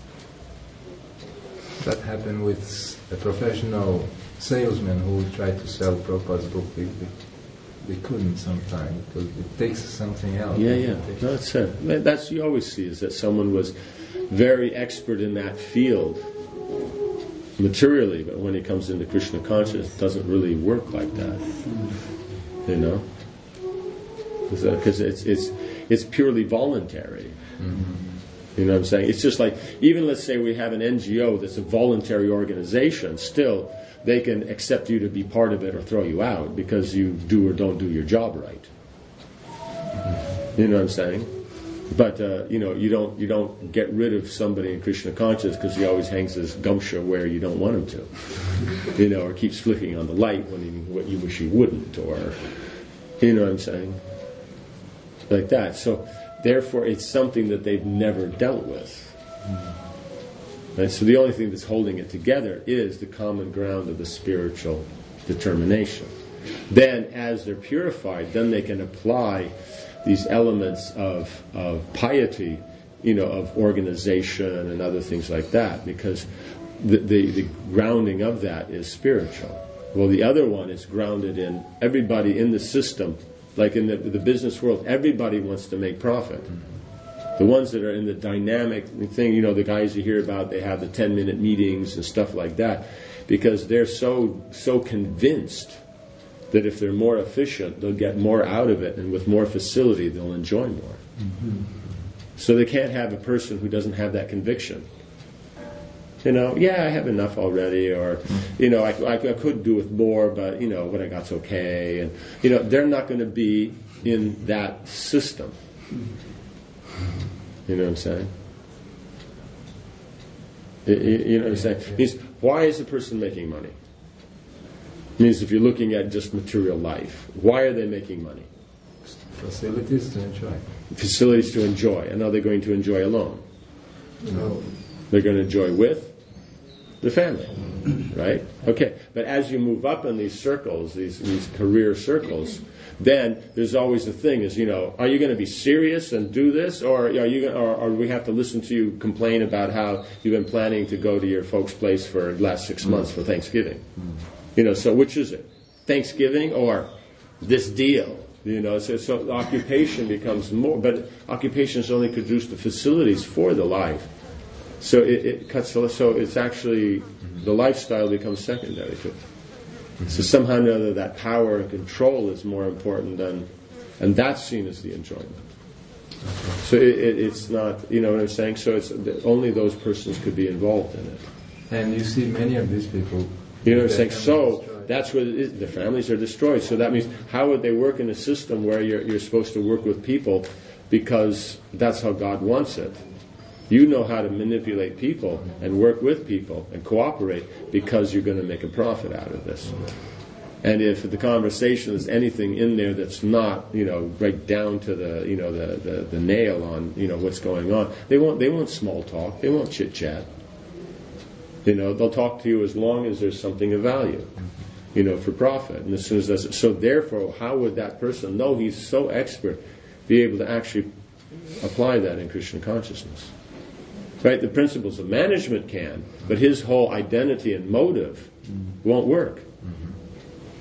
[SPEAKER 3] That happened with a professional salesman who tried to sell Prabhupada's book. They, they, they couldn't sometimes because it takes something else.
[SPEAKER 1] Yeah, yeah. No, that's it. That's you always see is that someone was very expert in that field materially, but when he comes into Krishna consciousness, it doesn't really work like that. You know. Because it's it's it's purely voluntary. Mm-hmm. You know what I'm saying? It's just like, even let's say we have an N G O that's a voluntary organization, still they can accept you to be part of it or throw you out because you do or don't do your job right. Mm-hmm. You know what I'm saying? But uh, you know, you don't you don't get rid of somebody in Krishna consciousness because he always hangs his gumsha where you don't want him to. You know, or keeps flicking on the light when he, what you wish he wouldn't, or you know what I'm saying? Like that. So therefore it's something that they've never dealt with. Right? So the only thing that's holding it together is the common ground of the spiritual determination. Then as they're purified, then they can apply these elements of, of piety, you know, of organization and other things like that, because the, the, the grounding of that is spiritual. Well, the other one is grounded in everybody in the system. Like in the, the business world, everybody wants to make profit. The ones that are in the dynamic thing, you know, the guys you hear about, they have the ten-minute meetings and stuff like that, because they're so so convinced that if they're more efficient, they'll get more out of it, and with more facility, they'll enjoy more. Mm-hmm. So they can't have a person who doesn't have that conviction. You know, yeah, I have enough already, or, you know, I, I, I could do with more, but, you know, what I got's okay. And, you know, they're not going to be in that system. You know what I'm saying? You, you know what I'm saying? It means, why is a person making money? It means if you're looking at just material life, why are they making money?
[SPEAKER 3] Facilities to enjoy.
[SPEAKER 1] Facilities to enjoy. And are they going to enjoy alone?
[SPEAKER 3] No.
[SPEAKER 1] They're going to enjoy with the family, right? Okay, but as you move up in these circles, these these career circles, then there's always the thing is, you know, are you going to be serious and do this, or are you, or, or we have to listen to you complain about how you've been planning to go to your folks' place for the last six months for Thanksgiving? You know, so which is it? Thanksgiving or this deal? You know, so, so occupation becomes more, but occupation is only produce the facilities for the life. So it, it cuts. So it's actually the lifestyle becomes secondary to it. Mm-hmm. So somehow or another, that power and control is more important than, and that's seen as the enjoyment. Okay. So it, it, it's not. You know what I'm saying? So it's only those persons could be involved in it.
[SPEAKER 3] And you see many of these people.
[SPEAKER 1] You know what I'm saying? So destroyed. That's what it is. The families are destroyed. So that means how would they work in a system where you're you're supposed to work with people because that's how God wants it? You know how to manipulate people and work with people and cooperate because you're going to make a profit out of this. And if the conversation is anything in there that's not, you know, right down to the, you know, the, the, the nail on, you know, what's going on, they won't they won't small talk, they won't chit chat. You know, they'll talk to you as long as there's something of value, you know, for profit. And as soon as that's, so therefore, how would that person know he's so expert be able to actually apply that in Krishna consciousness? Right? The principles of management can, but his whole identity and motive won't work.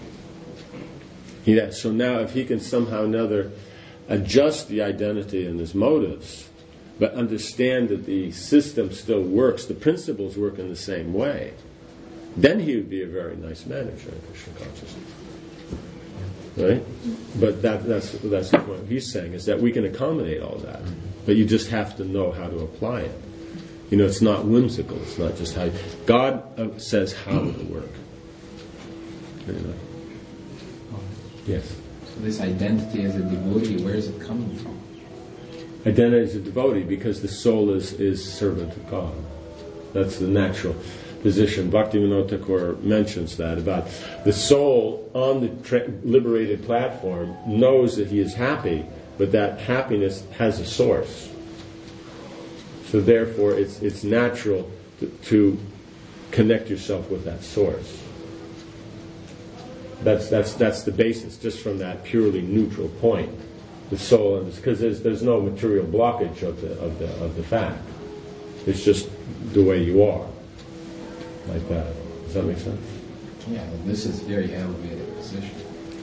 [SPEAKER 1] Yeah, so now if he can somehow or another adjust the identity and his motives, but understand that the system still works, the principles work in the same way, then he would be a very nice manager in Krishna consciousness. Right? But that, that's, that's the point he's saying, is that we can accommodate all that, but you just have to know how to apply it. You know, it's not whimsical, it's not just how... God uh, says how it will work. You know? Yes?
[SPEAKER 6] So this identity as a devotee, where is it coming from?
[SPEAKER 1] Identity as a devotee, because the soul is, is servant of God. That's the natural position. Bhaktivinoda Thakur mentions that about the soul on the tra- liberated platform knows that he is happy, but that happiness has a source. So therefore, it's it's natural to, to connect yourself with that source. That's that's that's the basis, just from that purely neutral point. The soul, because there's there's no material blockage of the of the of the fact. It's just the way you are, like that. Does that make sense?
[SPEAKER 6] Yeah, well, this is very elevated position.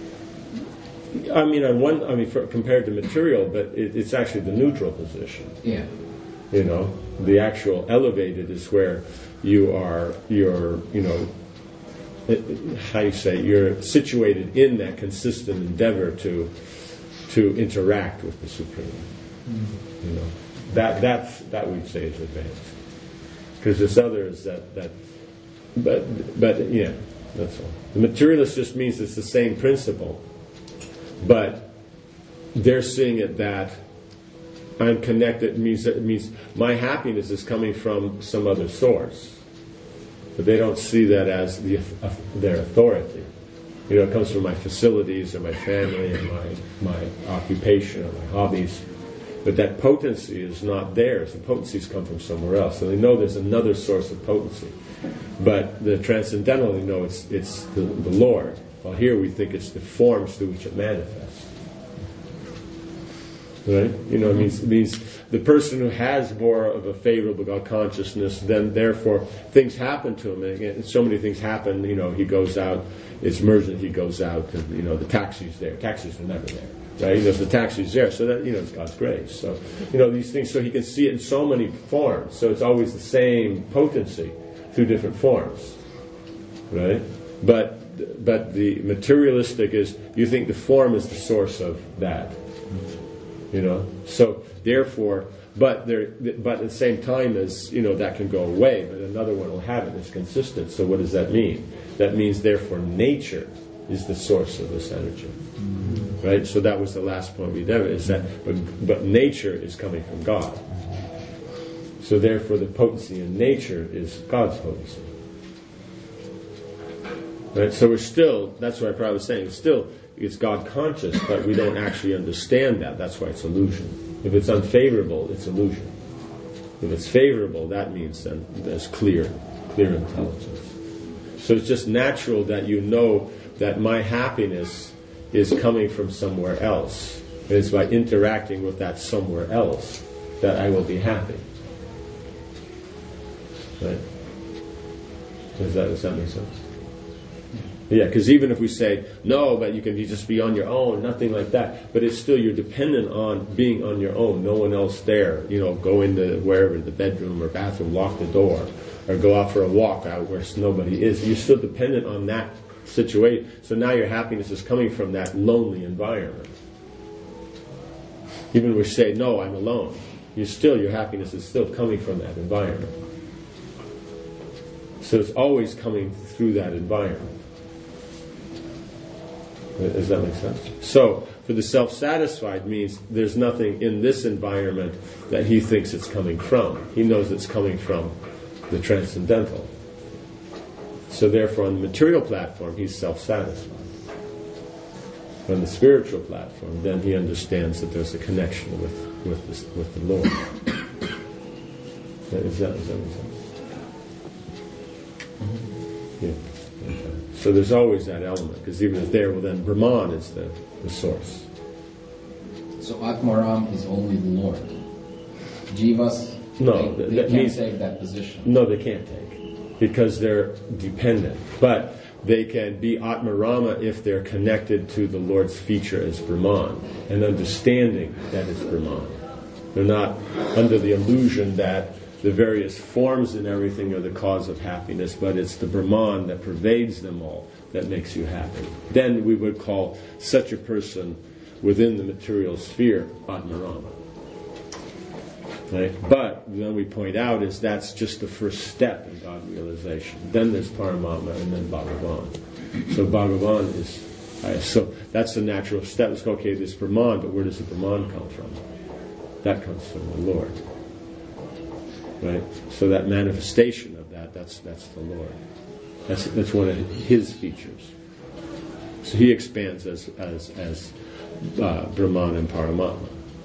[SPEAKER 1] I mean, on one, I mean, for, compared to material, but it, it's actually the neutral position.
[SPEAKER 6] Yeah.
[SPEAKER 1] You know, the actual elevated is where you are. You're, you know, how you say, you're situated in that consistent endeavor to to interact with the Supreme. Mm-hmm. You know, that that's that we'd say is advanced. Because this other is that that, but but yeah, that's all. The materialist just means it's the same principle, but they're seeing it that I'm connected. It means it means my happiness is coming from some other source, but they don't see that as the uh, their authority. You know, it comes from my facilities or my family or my my occupation or my hobbies. But that potency is not theirs. The potencies come from somewhere else. So they know there's another source of potency. But the transcendentally know it's it's the, the Lord. While here we think it's the forms through which it manifests. Right? You know, it means, it means the person who has more of a favorable God consciousness, then therefore things happen to him. And again, so many things happen. You know, he goes out, it's emergent, he goes out, and, you know, the taxi's there. Taxis are never there. Right? He knows the taxi's there, so that, you know, it's God's grace. So, you know, these things, so he can see it in so many forms. So it's always the same potency through different forms. Right? But, but the materialistic is, you think the form is the source of that. You know, so therefore, but there, but at the same time as, you know, that can go away, but another one will have it. It's consistent. So what does that mean? That means therefore nature is the source of this energy, mm-hmm. Right? So that was the last point we did. Is that, but, but nature is coming from God. So therefore, the potency in nature is God's potency. Right? So we're still. That's what I probably was saying. It's still. It's God conscious, but we don't actually understand that. That's why it's illusion. If it's unfavorable, it's illusion. If it's favorable, that means then there's clear, clear intelligence. So it's just natural that you know that my happiness is coming from somewhere else. And it's by interacting with that somewhere else that I will be happy. Right? Does that, does that make sense? Yeah, because even if we say, no, but you can be just be on your own, nothing like that, but it's still, you're dependent on being on your own, no one else there. You know, go into wherever, the bedroom or bathroom, lock the door, or go out for a walk out where nobody is. You're still dependent on that situation. So now your happiness is coming from that lonely environment. Even if we say, no, I'm alone, you still, your happiness is still coming from that environment. So it's always coming through that environment. Does that make sense? So, for the self-satisfied means there's nothing in this environment that he thinks it's coming from. He knows it's coming from the transcendental. So therefore, on the material platform, he's self-satisfied. On the spiritual platform, then he understands that there's a connection with with the, with the Lord. Is that, does that make sense? Yeah. Okay. So there's always that element, because even if there, well then Brahman is the, the source.
[SPEAKER 6] So Atmaram is only the Lord. Jivas,
[SPEAKER 1] no,
[SPEAKER 6] they, they
[SPEAKER 1] that
[SPEAKER 6] can't
[SPEAKER 1] means,
[SPEAKER 6] take that position.
[SPEAKER 1] No, they can't take, because they're dependent. But they can be Atmarama if they're connected to the Lord's feature as Brahman and understanding that it's Brahman. They're not under the illusion that the various forms and everything are the cause of happiness, but it's the Brahman that pervades them all that makes you happy. Then we would call such a person within the material sphere Atmarama. Right? But then we point out is that's just the first step in God realization. Then there's Paramatma and then Bhagavan. So Bhagavan is, uh, so that's the natural step. It's okay, there's Brahman, but where does the Brahman come from? That comes from the Lord. Right? So that manifestation of that, that's that's the Lord. That's that's one of His features. So He expands as as as uh, Brahman and Paramatma.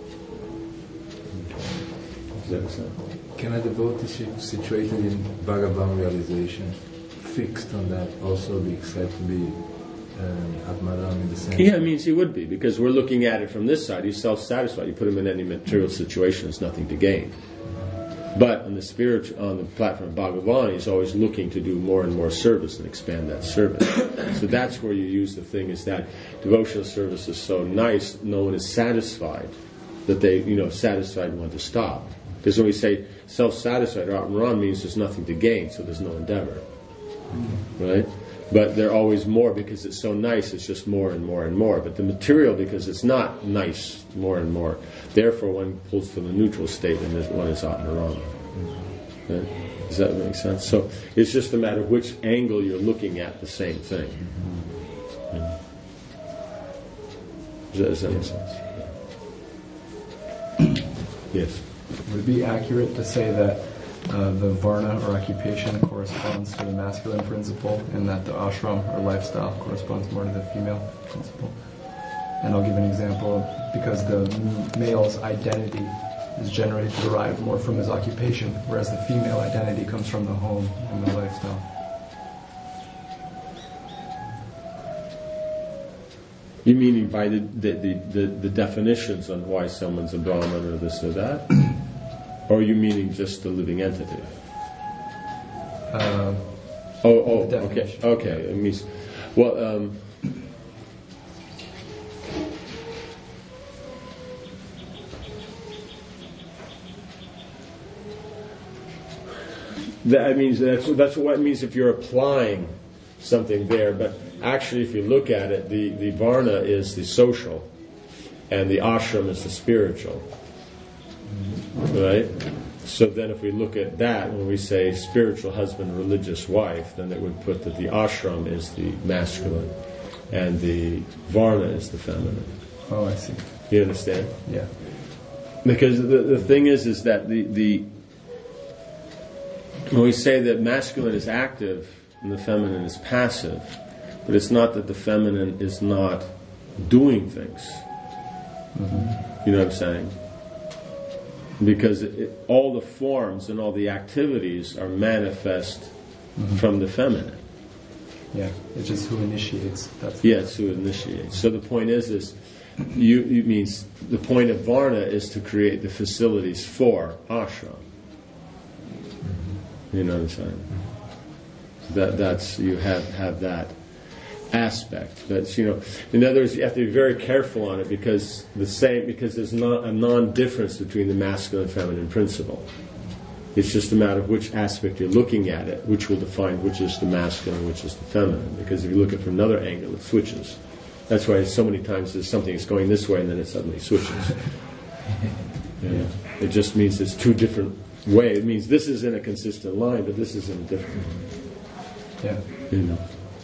[SPEAKER 3] Can a devotee situated in Bhagavan realization, fixed on that, also be accepted to be um, Atmaram in the sense?
[SPEAKER 1] Yeah, it means he would be, because we're looking at it from this side. He's self-satisfied. You put him in any material situation, there's nothing to gain. But on the spiritual, on the platform of Bhagavan, he's always looking to do more and more service and expand that service. So that's where you use the thing, is that devotional service is so nice, no one is satisfied that they, you know, satisfied and want to stop. Because when we say self-satisfied or Atmaram means there's nothing to gain, so there's no endeavor. Right? But they're always more because it's so nice, it's just more and more and more. But the material, because it's not nice, more and more. Therefore, one pulls to the neutral state and one is Atmaram. Right? Does that make sense? So it's just a matter of which angle you're looking at the same thing. Yeah. Does that, does that make sense? Yes.
[SPEAKER 2] Would it be accurate to say that uh, the varna or occupation corresponds to the masculine principle, and that the ashram or lifestyle corresponds more to the female principle? And I'll give an example, because the male's identity is generally derived more from his occupation, whereas the female identity comes from the home and the lifestyle.
[SPEAKER 1] You meaning by the the, the, the the definitions on why someone's a Brahman or this or that? Or are you meaning just the living entity?
[SPEAKER 2] Uh,
[SPEAKER 1] oh, oh,
[SPEAKER 2] the
[SPEAKER 1] okay,
[SPEAKER 2] definition.
[SPEAKER 1] okay. It means, well, um, that means that's that's what it means if you're applying something there. But actually, if you look at it, the the varna is the social, and the ashram is the spiritual. Right? So then if we look at that, when we say spiritual husband, religious wife, then it would put that the ashram is the masculine and the varna is the feminine.
[SPEAKER 2] Oh, I see.
[SPEAKER 1] You understand?
[SPEAKER 2] Yeah.
[SPEAKER 1] Because the, the thing is, is that the, the when we say that masculine is active and the feminine is passive, but it's not that the feminine is not doing things. Mm-hmm. You know what I'm saying? Because it, it, all the forms and all the activities are manifest mm-hmm. from the feminine.
[SPEAKER 2] Yeah, it's just who initiates. That's
[SPEAKER 1] yeah, it's who initiates. So the point is, is you, it means the point of varna is to create the facilities for ashram. Mm-hmm. You know what I'm saying? That that's you have have that aspect. That's, you know, in other words, you have to be very careful on it, because the same because there's not a non-difference between the masculine and feminine principle. It's just a matter of which aspect you're looking at it, which will define which is the masculine, which is the feminine. Because if you look at it from another angle, it switches. That's why so many times there's something that's going this way and then it suddenly switches. Yeah. It just means it's two different ways. It means this is in a consistent line, but this is in a different line.
[SPEAKER 2] Yeah.
[SPEAKER 1] You know.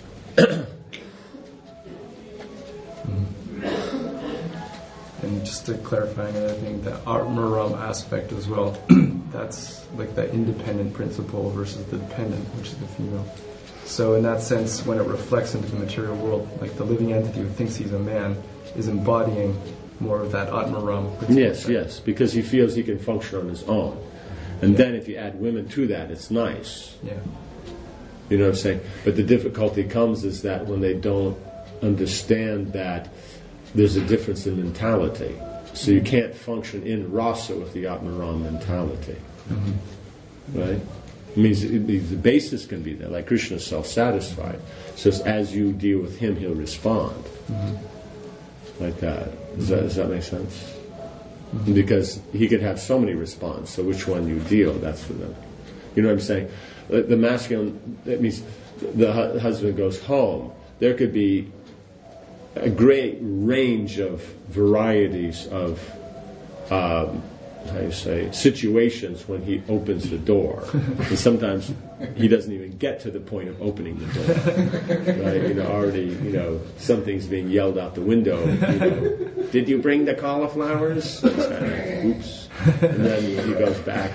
[SPEAKER 2] And just to clarify another thing, the Atmaram aspect as well, that's like the independent principle versus the dependent, which is the female. So in that sense, when it reflects into the material world, like the living entity who thinks he's a man is embodying more of that Atmaram principle.
[SPEAKER 1] Yes, yes, because he feels he can function on his own. And then if you add women to that, it's nice.
[SPEAKER 2] Yeah.
[SPEAKER 1] You know what I'm saying? But the difficulty comes is that when they don't understand that there's a difference in mentality. So you can't function in rasa with the Atmaram mentality. Mm-hmm. Right? It means, it means the basis can be there, like Krishna is self-satisfied. So it's as you deal with him, he'll respond. Mm-hmm. Like that. Does, that. does that make sense? Mm-hmm. Because he could have so many responses, so which one you deal, that's for them. You know what I'm saying? The masculine, that means the hu- husband goes home. There could be a great range of varieties of um, how you say, situations when he opens the door. And sometimes he doesn't even get to the point of opening the door. Right? You know, already, you know, something's being yelled out the window. You know, did you bring the cauliflowers? It's kind of, oops. And then he goes back.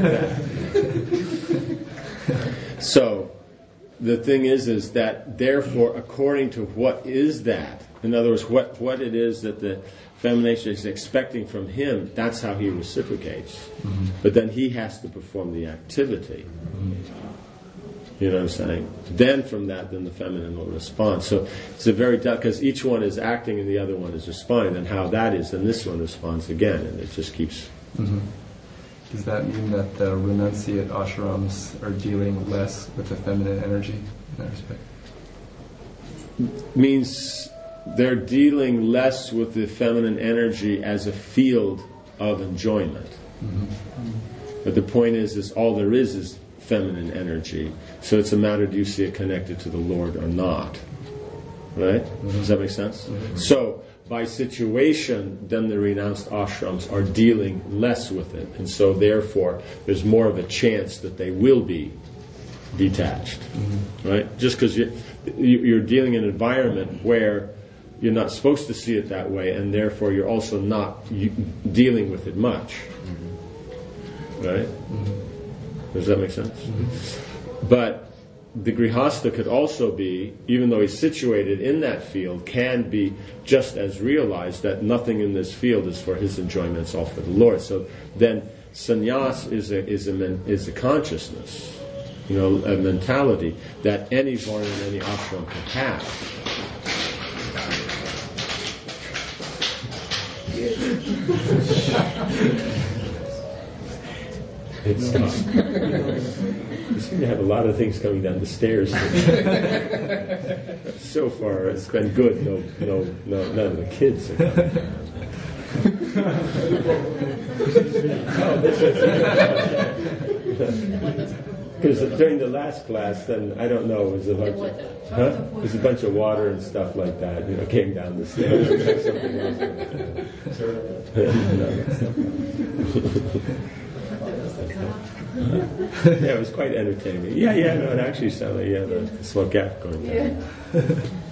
[SPEAKER 1] And, so, the thing is, is that therefore, according to what is that, in other words, what, what it is that the feminine nature is expecting from him, that's how he reciprocates. Mm-hmm. But then he has to perform the activity. Mm-hmm. You know what I'm saying? Then from that, then the feminine will respond. So it's a very, because each one is acting and the other one is responding. And how that is, then this one responds again, and it just keeps.
[SPEAKER 2] Mm-hmm. Does that mean that the renunciate ashrams are dealing less with the feminine energy in that respect?
[SPEAKER 1] Means they're dealing less with the feminine energy as a field of enjoyment. Mm-hmm. But the point is, is all there is is feminine energy. So it's a matter, do you see it connected to the Lord or not? Right? Mm-hmm. Does that make sense? Mm-hmm. So, by situation, then the renounced ashrams are dealing less with it. And so, therefore, there's more of a chance that they will be detached. Mm-hmm. Right? Just because you, you're dealing in an environment where you're not supposed to see it that way, and therefore you're also not dealing with it much. Mm-hmm. Right? Mm-hmm. Does that make sense? Mm-hmm. But the grihastha could also be, even though he's situated in that field, can be just as realized that nothing in this field is for his enjoyment, it's all for the Lord. So then sannyas is a, is a, is a consciousness, you know, a mentality that any varna and any ashram can have. It's tough. You seem to have a lot of things coming down the stairs. So far, it's been good. No, no, no, none of the kids are coming down. Oh, this is because during the last class, then I don't know, it was a bunch of, huh? It was a bunch of water and stuff like that. You know, came down the stairs. Something else. Yeah, it was quite entertaining. Yeah, yeah, no, it actually sounded like, yeah, the, the small gap going down.
[SPEAKER 4] Yeah.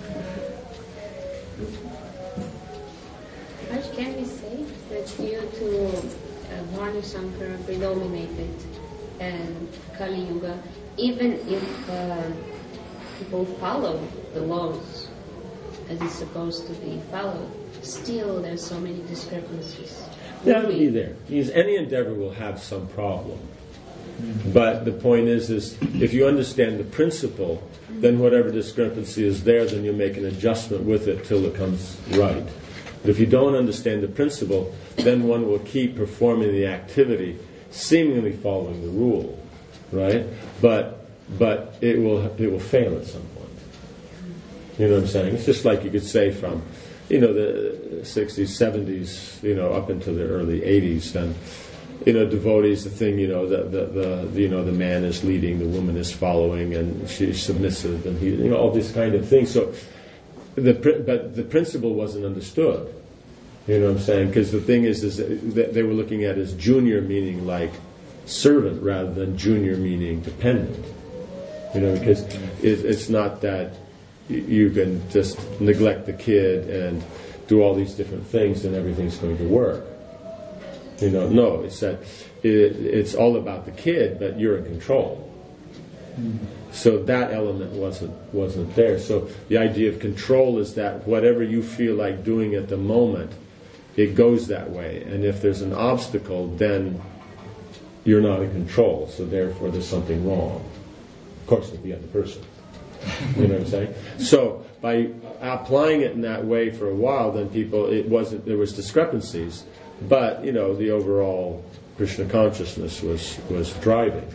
[SPEAKER 4] Raj, can we say that due to uh, Varna Shankara predominated and Kali Yuga, even if uh, people follow the laws as it's supposed to be followed, still there's so many discrepancies?
[SPEAKER 1] That would be there. Because any endeavor will have some problem. But the point is, is if you understand the principle, then whatever discrepancy is there, then you'll make an adjustment with it till it comes right. But if you don't understand the principle, then one will keep performing the activity, seemingly following the rule, right? But but it will it will fail at some point. You know what I'm saying? It's just like you could say from, you know, the sixties, seventies, you know, up into the early eighties, then, you know, devotees, the thing, you know, the, the, the, you know, the man is leading, the woman is following, and she's submissive, and he, you know, all these kind of things. So, the but the principle wasn't understood. You know what I'm saying? Because the thing is, is that they were looking at it as junior meaning like servant rather than junior meaning dependent. You know, because it, it's not that you can just neglect the kid and do all these different things and everything's going to work. You know, no, it's that it, it's all about the kid, but you're in control. Mm-hmm. So that element wasn't wasn't there. So the idea of control is that whatever you feel like doing at the moment, it goes that way. And if there's an obstacle, then you're not in control. So therefore, there's something wrong. Of course, with the other person. You know what I'm saying? So by applying it in that way for a while, then people, it wasn't, there was discrepancies, but you know the overall Krishna consciousness was was driving.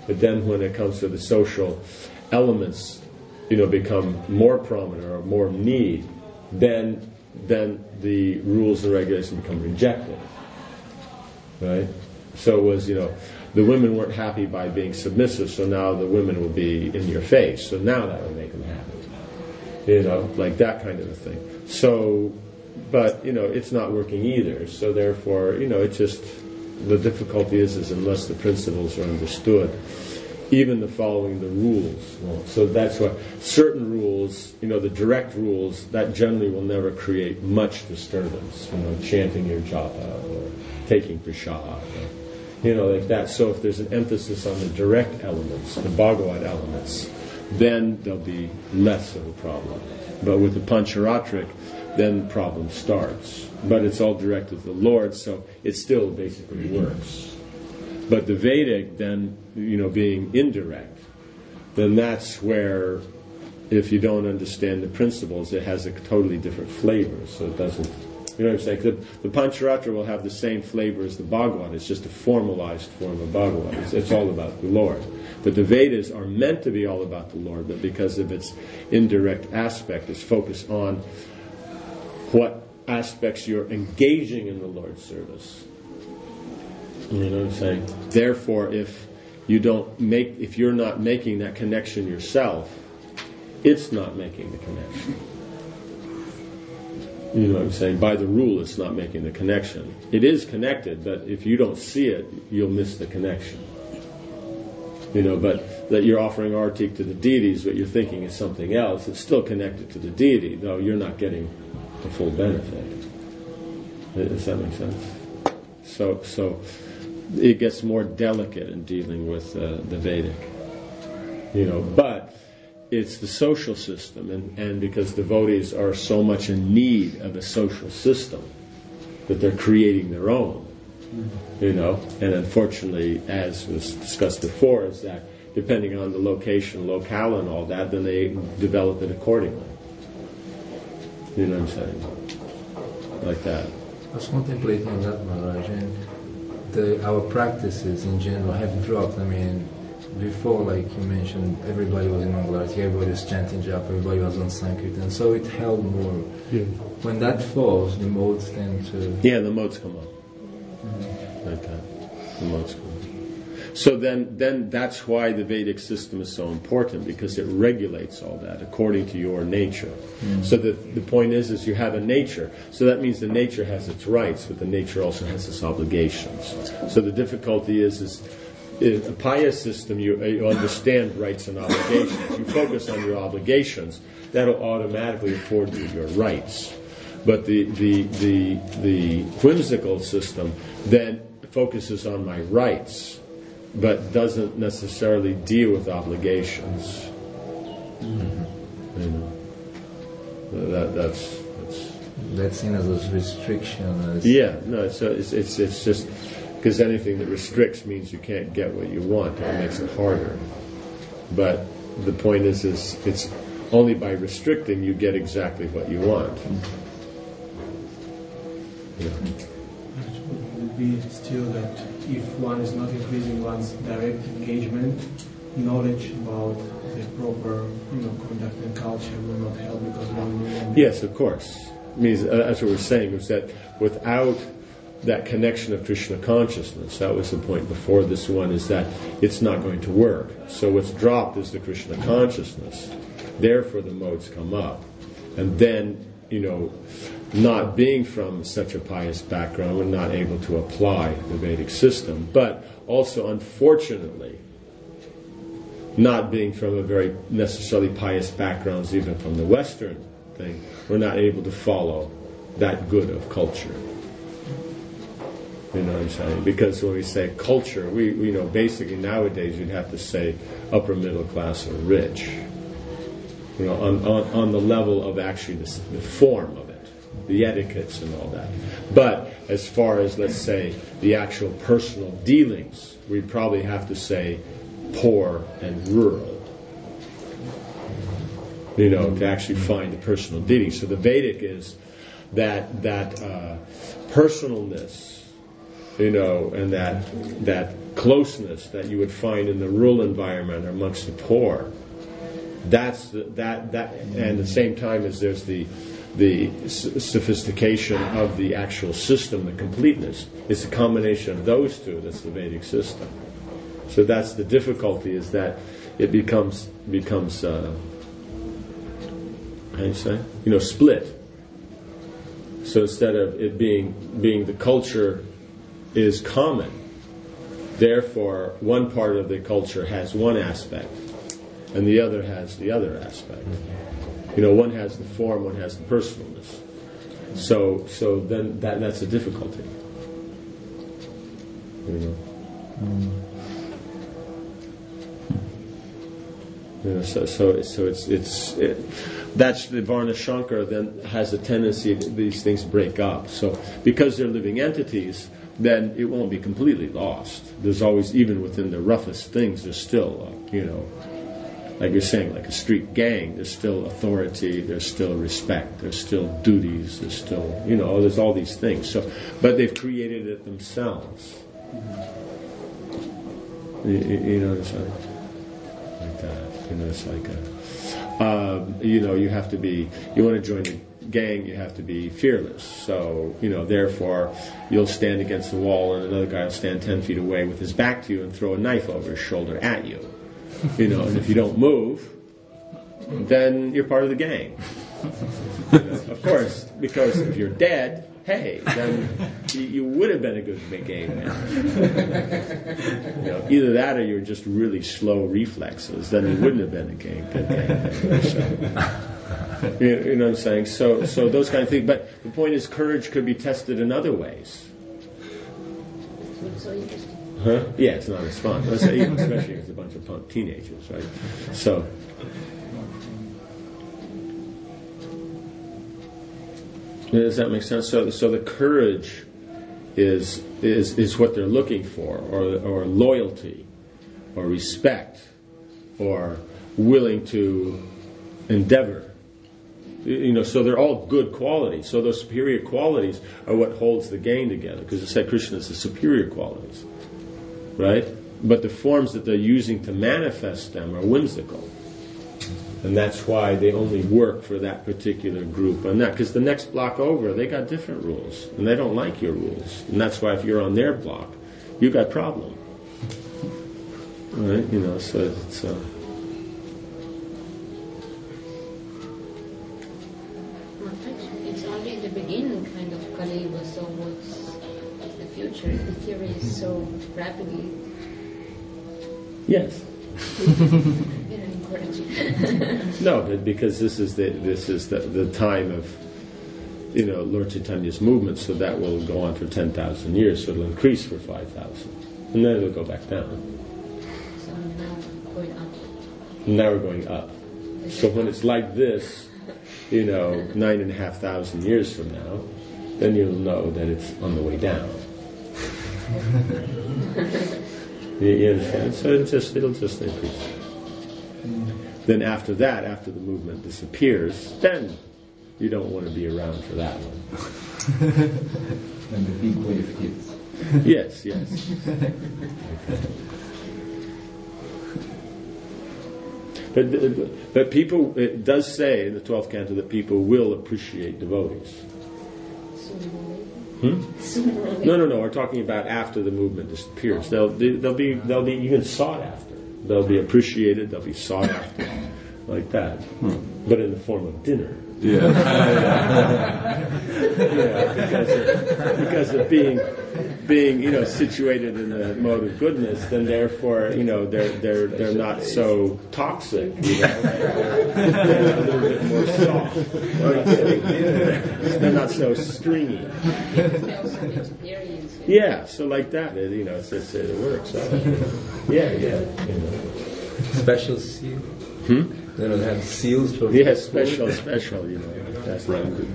[SPEAKER 1] But then when it comes to the social elements, you know, become more prominent or more need, then then the rules and regulations become rejected. Right? So it was, you know, the women weren't happy by being submissive, so now the women will be in your face. So now that would make them happy. You know, like that kind of a thing. So, but, you know, it's not working either. So therefore, you know, it's just, the difficulty is, is unless the principles are understood, even the following the rules won't. So that's why certain rules, you know, the direct rules, that generally will never create much disturbance. You know, chanting your japa or taking prasad, or, you know, like that. So if there's an emphasis on the direct elements, the Bhagavad elements, then there'll be less of a problem. But with the Pancharatric, then the problem starts. But it's all directed to the Lord, so it still basically works. But the Vedic, then, you know, being indirect, then that's where, if you don't understand the principles, it has a totally different flavor. So it doesn't, you know what I'm saying? The, the Pancharatra will have the same flavor as the Bhagavad. It's just a formalized form of Bhagavad. It's, it's all about the Lord. But the Vedas are meant to be all about the Lord, but because of its indirect aspect, it's focused on what aspects you're engaging in the Lord's service. You know what I'm saying? Therefore, if you don't make, if you're not making that connection yourself, it's not making the connection. You know what I'm saying? By the rule, it's not making the connection. It is connected, but if you don't see it, you'll miss the connection. You know, but that you're offering artik to the deities, what you're thinking is something else. It's still connected to the deity, though you're not getting the full benefit. Does that make sense? So, so it gets more delicate in dealing with uh, the Vedic. You know, but it's the social system, and, and because devotees are so much in need of a social system that they're creating their own. You know, and unfortunately, as was discussed before, is that depending on the location, locale, and all that, then they develop it accordingly. You know what I'm saying? Like that.
[SPEAKER 3] I was contemplating on that, Maharaj, and the, our practices in general have dropped. I mean, before, like you mentioned, everybody was in Mangalarti, everybody was chanting japa, everybody was on Sankirtan, so it held more.
[SPEAKER 1] Yeah.
[SPEAKER 3] When that falls, the modes tend to...
[SPEAKER 1] Yeah, the modes come up. Mm-hmm. Like that. The modes come up. So then, then that's why the Vedic system is so important, because it regulates all that according to your nature. Mm-hmm. So the, the point is, is you have a nature. So that means the nature has its rights, but the nature also has its obligations. So the difficulty is, is in a pious system, you, you understand rights and obligations. You focus on your obligations, that'll automatically afford you your rights. But the, the, the, the whimsical system then focuses on my rights, but doesn't necessarily deal with obligations. Mm-hmm. You know, that, that's, that's
[SPEAKER 3] that's seen as a restriction. As
[SPEAKER 1] yeah, no, so it's it's it's just because anything that restricts means you can't get what you want, or it makes it harder. But the point is, is it's only by restricting you get exactly what you want. Yeah.
[SPEAKER 7] It would be still that if one is not increasing one's direct engagement, knowledge about the proper, you know, conduct and culture will not help, because one will not.
[SPEAKER 1] Yes, of course. It means, uh, that's what we're saying, is that without that connection of Krishna consciousness, that was the point before this one, is that it's not going to work. So what's dropped is the Krishna consciousness. Therefore the modes come up. And then, you know, not being from such a pious background, we're not able to apply the Vedic system. But also, unfortunately, not being from a very necessarily pious backgrounds, even from the Western thing, we're not able to follow that good of culture. You know what I'm saying? Because when we say culture, we, we know basically nowadays you'd have to say upper middle class or rich. You know, on, on, on the level of actually the, the form of it, the etiquettes and all that. But as far as, let's say, the actual personal dealings, we'd probably have to say poor and rural. You know, to actually find the personal dealing. So the Vedic is that that uh, personalness you know, and that that closeness that you would find in the rural environment amongst the poor. That's the, that that, and at the same time as there's the the sophistication of the actual system, the completeness. It's a combination of those two that's the Vedic system. So that's the difficulty, is that it becomes becomes uh, how do you say? You know, split. So instead of it being being the culture is common, therefore one part of the culture has one aspect, and the other has the other aspect. You know, one has the form, one has the personalness. So, so then that that's a difficulty. You know. Mm. You know, so, so, so it's it's it, that's the Varna Shankara then has a tendency that these things break up. So because they're living entities, then it won't be completely lost. There's always, even within the roughest things, there's still, uh, you know, like you're saying, like a street gang, there's still authority, there's still respect, there's still duties, there's still, you know, there's all these things. So, but they've created it themselves. You, you know what I'm saying? Like that. You know, it's like a, um, you know, you have to be, you want to join a gang, you have to be fearless. So, you know, therefore, you'll stand against the wall and another guy will stand ten feet away with his back to you and throw a knife over his shoulder at you. You know, and if you don't move, then you're part of the gang. You know, of course, because if you're dead, hey, then you, you would have been a good gang man. You know, either that or you're just really slow reflexes, then you wouldn't have been a gang, good gang man. So, you, you know what I'm saying? So, so those kind of things. But the point is, courage could be tested in other ways.
[SPEAKER 4] So interesting.
[SPEAKER 1] Huh? Yeah, it's not as fun. Especially if it's a bunch of punk teenagers, right? So, does that make sense? So, so the courage is is is what they're looking for, or or loyalty, or respect, or willing to endeavor. You know, so they're all good qualities. So those superior qualities are what holds the gang together, because it said Krishna is the superior qualities. Right? But the forms that they're using to manifest them are whimsical. And that's why they only work for that particular group. And that, because the next block over, they got different rules. And they don't like your rules. And that's why if you're on their block, you got problem. Right? You know, so it's... Uh,
[SPEAKER 4] it's only the beginning kind of Kali Yuga, so what's the future? The theory is so rapidly.
[SPEAKER 1] Yes.
[SPEAKER 4] Very encouraging.
[SPEAKER 1] No, but because this is the this is the, the time of, you know, Lord Chaitanya's movement, so that will go on for ten thousand years, so it'll increase for five thousand, and then it'll go back down.
[SPEAKER 4] So now going up.
[SPEAKER 1] Now we're going up. So when it's like this, you know, nine and a half thousand years from now, then you'll know that it's on the way down. you, you understand? So it'll just it'll just increase. Then after that, after the movement disappears, then you don't want to be around for that one.
[SPEAKER 3] And the big wave hits.
[SPEAKER 1] Yes, yes. But, but people, it does say in the twelfth canto that people will appreciate devotees. Hmm? No, no, no. We're talking about after the movement disappears. They'll, they'll be, they'll be even sought after. They'll be appreciated. They'll be sought after, like that. Hmm. But in the form of dinner.
[SPEAKER 5] Yeah.
[SPEAKER 1] Yeah, because of, because of being, being, you know, situated in the mode of goodness, then therefore, you know, they're they're they're not so toxic. You know, they're a little bit more soft. They're not so stringy. Yeah, so like that, it, you know, it's, it's, it works. Out. Yeah, yeah. You know.
[SPEAKER 3] Special seal.
[SPEAKER 1] Hmm?
[SPEAKER 3] They don't have seals for.
[SPEAKER 1] Yeah, special, special. You know, that's branded.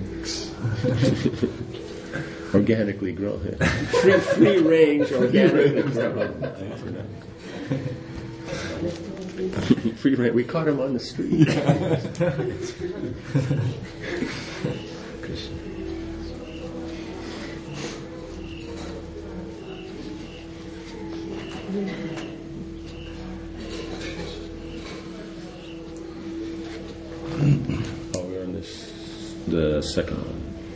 [SPEAKER 1] Organically grown. Free, free range, organically grown. Free range. We caught him on the street. this, the second one.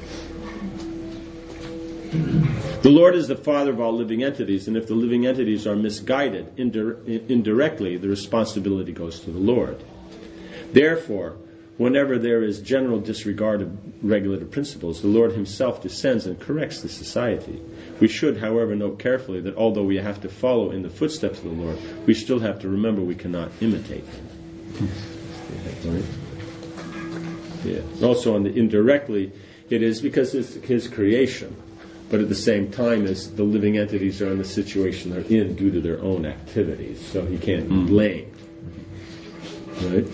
[SPEAKER 1] The Lord is the Father of all living entities, and if the living entities are misguided indir- indirectly, the responsibility goes to the Lord. Therefore, whenever there is general disregard of regulative principles, the Lord himself descends and corrects the society. We should, however, note carefully that although we have to follow in the footsteps of the Lord, we still have to remember we cannot imitate him. Right? Yeah. Also on the indirectly, it is because it's his creation, but at the same time as the living entities are in the situation they're in due to their own activities, so he can't be blamed. Right?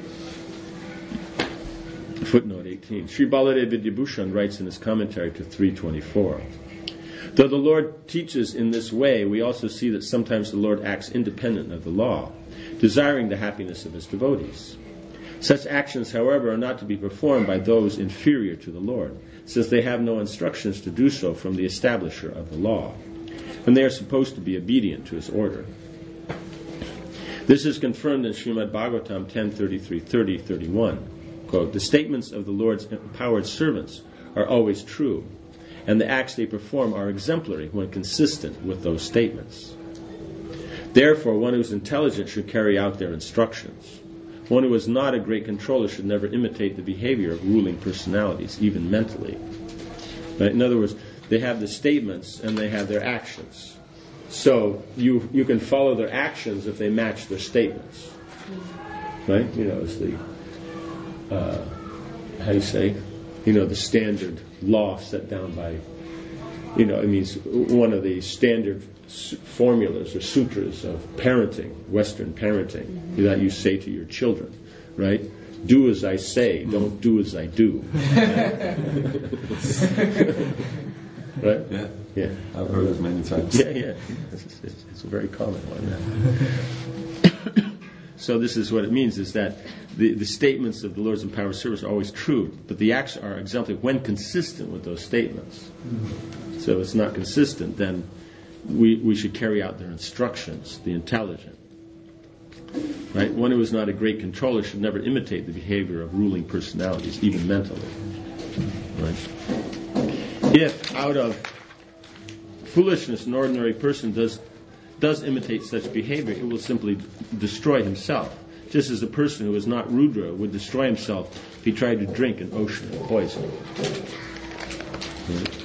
[SPEAKER 1] Footnote eighteen. Sri Baladev Vidyabhushan writes in his commentary to three twenty-four. Though the Lord teaches in this way, we also see that sometimes the Lord acts independent of the law, desiring the happiness of his devotees. Such actions, however, are not to be performed by those inferior to the Lord, since they have no instructions to do so from the establisher of the law, and they are supposed to be obedient to his order. This is confirmed in Srimad Bhagavatam ten thirty-three thirty thirty-one. Quote, the statements of the Lord's empowered servants are always true, and the acts they perform are exemplary when consistent with those statements. Therefore, one who is intelligent should carry out their instructions. One who is not a great controller should never imitate the behavior of ruling personalities, even mentally. Right? In other words, they have the statements and they have their actions. So you you can follow their actions if they match their statements. Right? You know, it's the Uh, how do you say, you know, the standard law set down by, you know, it means one of the standard su- formulas or sutras of parenting, Western parenting, mm-hmm. that you say to your children, right? Do as I say, don't do as I do. Right?
[SPEAKER 5] Yeah.
[SPEAKER 1] Yeah.
[SPEAKER 5] I've heard it many times.
[SPEAKER 1] Yeah, yeah. It's, it's, it's a very common one. Yeah. So this is what it means, is that the, the statements of the Lord's empowered service are always true, but the acts are exemplary when consistent with those statements. Mm-hmm. So if it's not consistent, then we, we should carry out their instructions, the intelligent. Right? One who is not a great controller should never imitate the behavior of ruling personalities, even mentally. Right? If out of foolishness an ordinary person does does imitate such behavior, it will simply destroy himself, just as a person who is not Rudra would destroy himself if he tried to drink an ocean of poison. Right.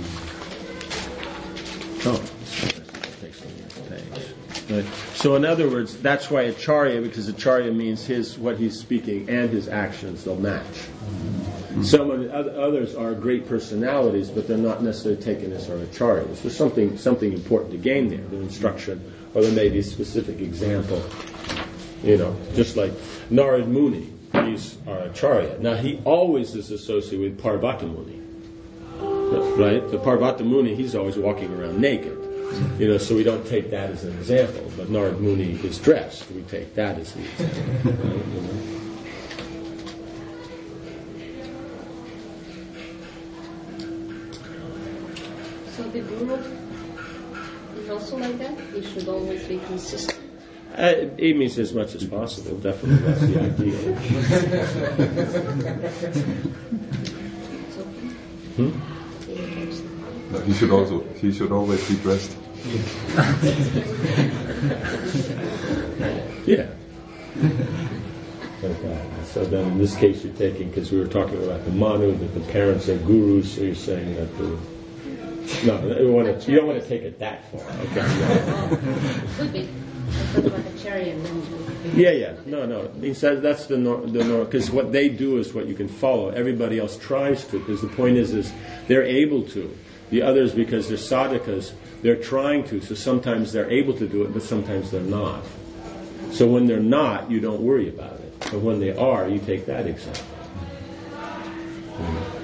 [SPEAKER 1] Oh, takes the next page. Right. So in other words, that's why Acharya, because Acharya means his what he's speaking and his actions, they'll match. Mm-hmm. Some of the others are great personalities, but they're not necessarily taken as our acharyas. There's something something important to gain there, the instruction, or there may be a specific example. You know, just like Narad Muni, he's our acharya. Now he always is associated with Parvata Muni, right? The Parvata Muni, he's always walking around naked. You know, so we don't take that as an example. But Narad Muni is dressed. We take that as the example. Right? You know?
[SPEAKER 4] So the guru is also like that? He should always be consistent?
[SPEAKER 1] Uh, it means as much as possible, definitely. That's the idea. hmm?
[SPEAKER 5] No, he should also, he should always be dressed.
[SPEAKER 1] Yeah. Okay. So then in this case you're taking, because we were talking about the Manu, that the parents are gurus, so you're saying that the... No, you, want to, you don't want to take it that far. Okay.
[SPEAKER 4] Could be.
[SPEAKER 1] Yeah, yeah. No, no. He says that's the nor- the nor- because what they do is what you can follow. Everybody else tries to, because the point is, is they're able to. The others, because they're sadhakas, they're trying to. So sometimes they're able to do it, but sometimes they're not. So when they're not, you don't worry about it. But when they are, you take that example. Mm-hmm.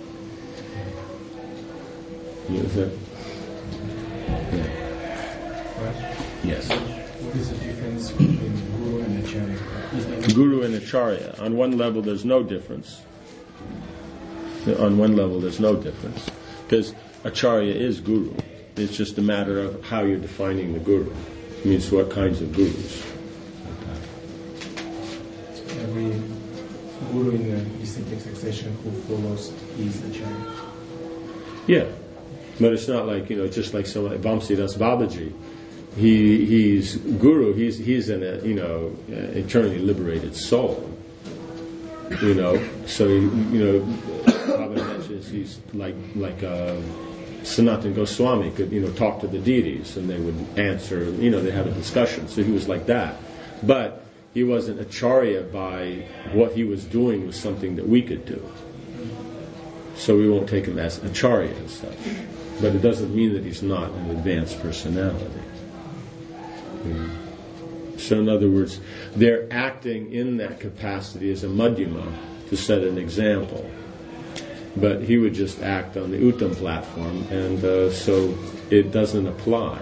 [SPEAKER 1] Is it? Yeah. Yes.
[SPEAKER 7] What is the difference between Guru and Acharya?
[SPEAKER 1] Guru and Acharya. On one level, there's no difference. On one level, there's no difference. Because Acharya is Guru. It's just a matter of how you're defining the Guru. It means what kinds of Gurus.
[SPEAKER 7] Every guru in the descending succession who follows his acharya.
[SPEAKER 1] Yeah, but it's not like, you know, just like someone like Vamsidas Babaji. He he's guru. He's he's an uh, you know uh, eternally liberated soul. You know, so you know, Baba mentions he's like like uh, Sanatana Goswami could, you know, talk to the deities and they would answer. You know, they had a discussion. So he was like that, but he wasn't acharya by what he was doing was something that we could do. So we won't take him as acharya as such. But it doesn't mean that he's not an advanced personality. Mm. So in other words, they're acting in that capacity as a madhyama to set an example. But he would just act on the Uttam platform, and uh, so it doesn't apply.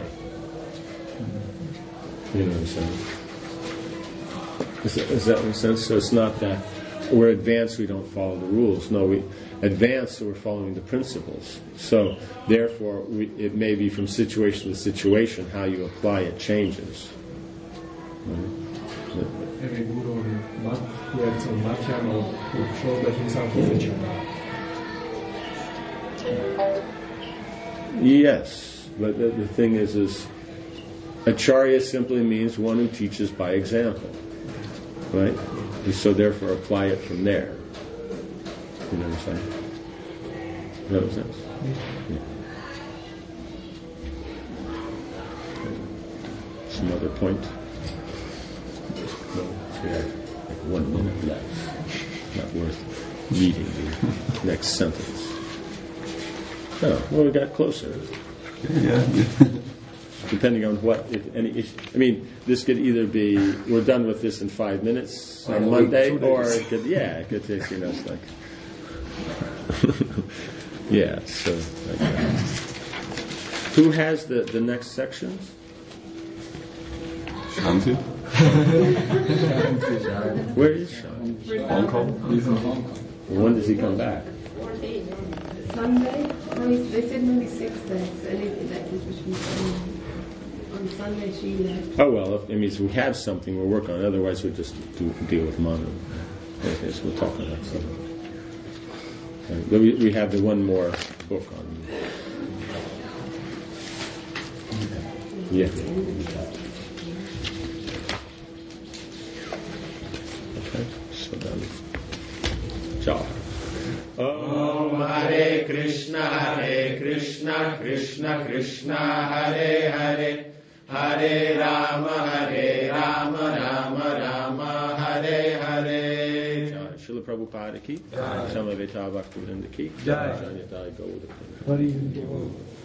[SPEAKER 1] You know what I'm saying? Does that, does that make sense? So it's not that we're advanced, we don't follow the rules. No, we advanced, so we're following the principles. So therefore, we, it may be from situation to situation, how you apply it changes. Right?
[SPEAKER 7] Every guru who acts on madhyama who shows that himself is acharya.
[SPEAKER 1] Yes, but the, the thing is, is acharya simply means one who teaches by example, right? And so therefore apply it from there. You know what I'm saying? Does that make sense? Yeah. Some other point? No, we have like one minute left. Not worth reading the next sentence. Oh, well, we got closer.
[SPEAKER 5] Yeah.
[SPEAKER 1] Depending on what, if any issue. I mean, this could either be, we're done with this in five minutes on Monday, or it could, yeah, it could take, you know, it's like, yeah, so, like that. Who has the, the next sections?
[SPEAKER 5] Shanti?
[SPEAKER 1] Where is Shanti?
[SPEAKER 5] Hong Kong?
[SPEAKER 6] He's in Hong Kong.
[SPEAKER 1] When does he come back?
[SPEAKER 4] Four days.
[SPEAKER 8] Sunday? No, it's, they said maybe six days. Anything like this, which means um, on Sunday she left.
[SPEAKER 1] Oh, well, if, it means we have something we'll work on. Otherwise, we'll just do, deal with Manu. Okay, so we'll talk about something. Okay. But we, we have the one more book on. Yeah. Okay, so then. Ciao. Om Hare Krishna, Hare Krishna, Krishna Krishna, Hare Hare, Hare Rama, Hare Rama, Rama Rama, Hare Hare. Srila Prabhupada ki, Samaveta Bhaktivinoda ki, Jai Jai Gaura.
[SPEAKER 7] What do you do?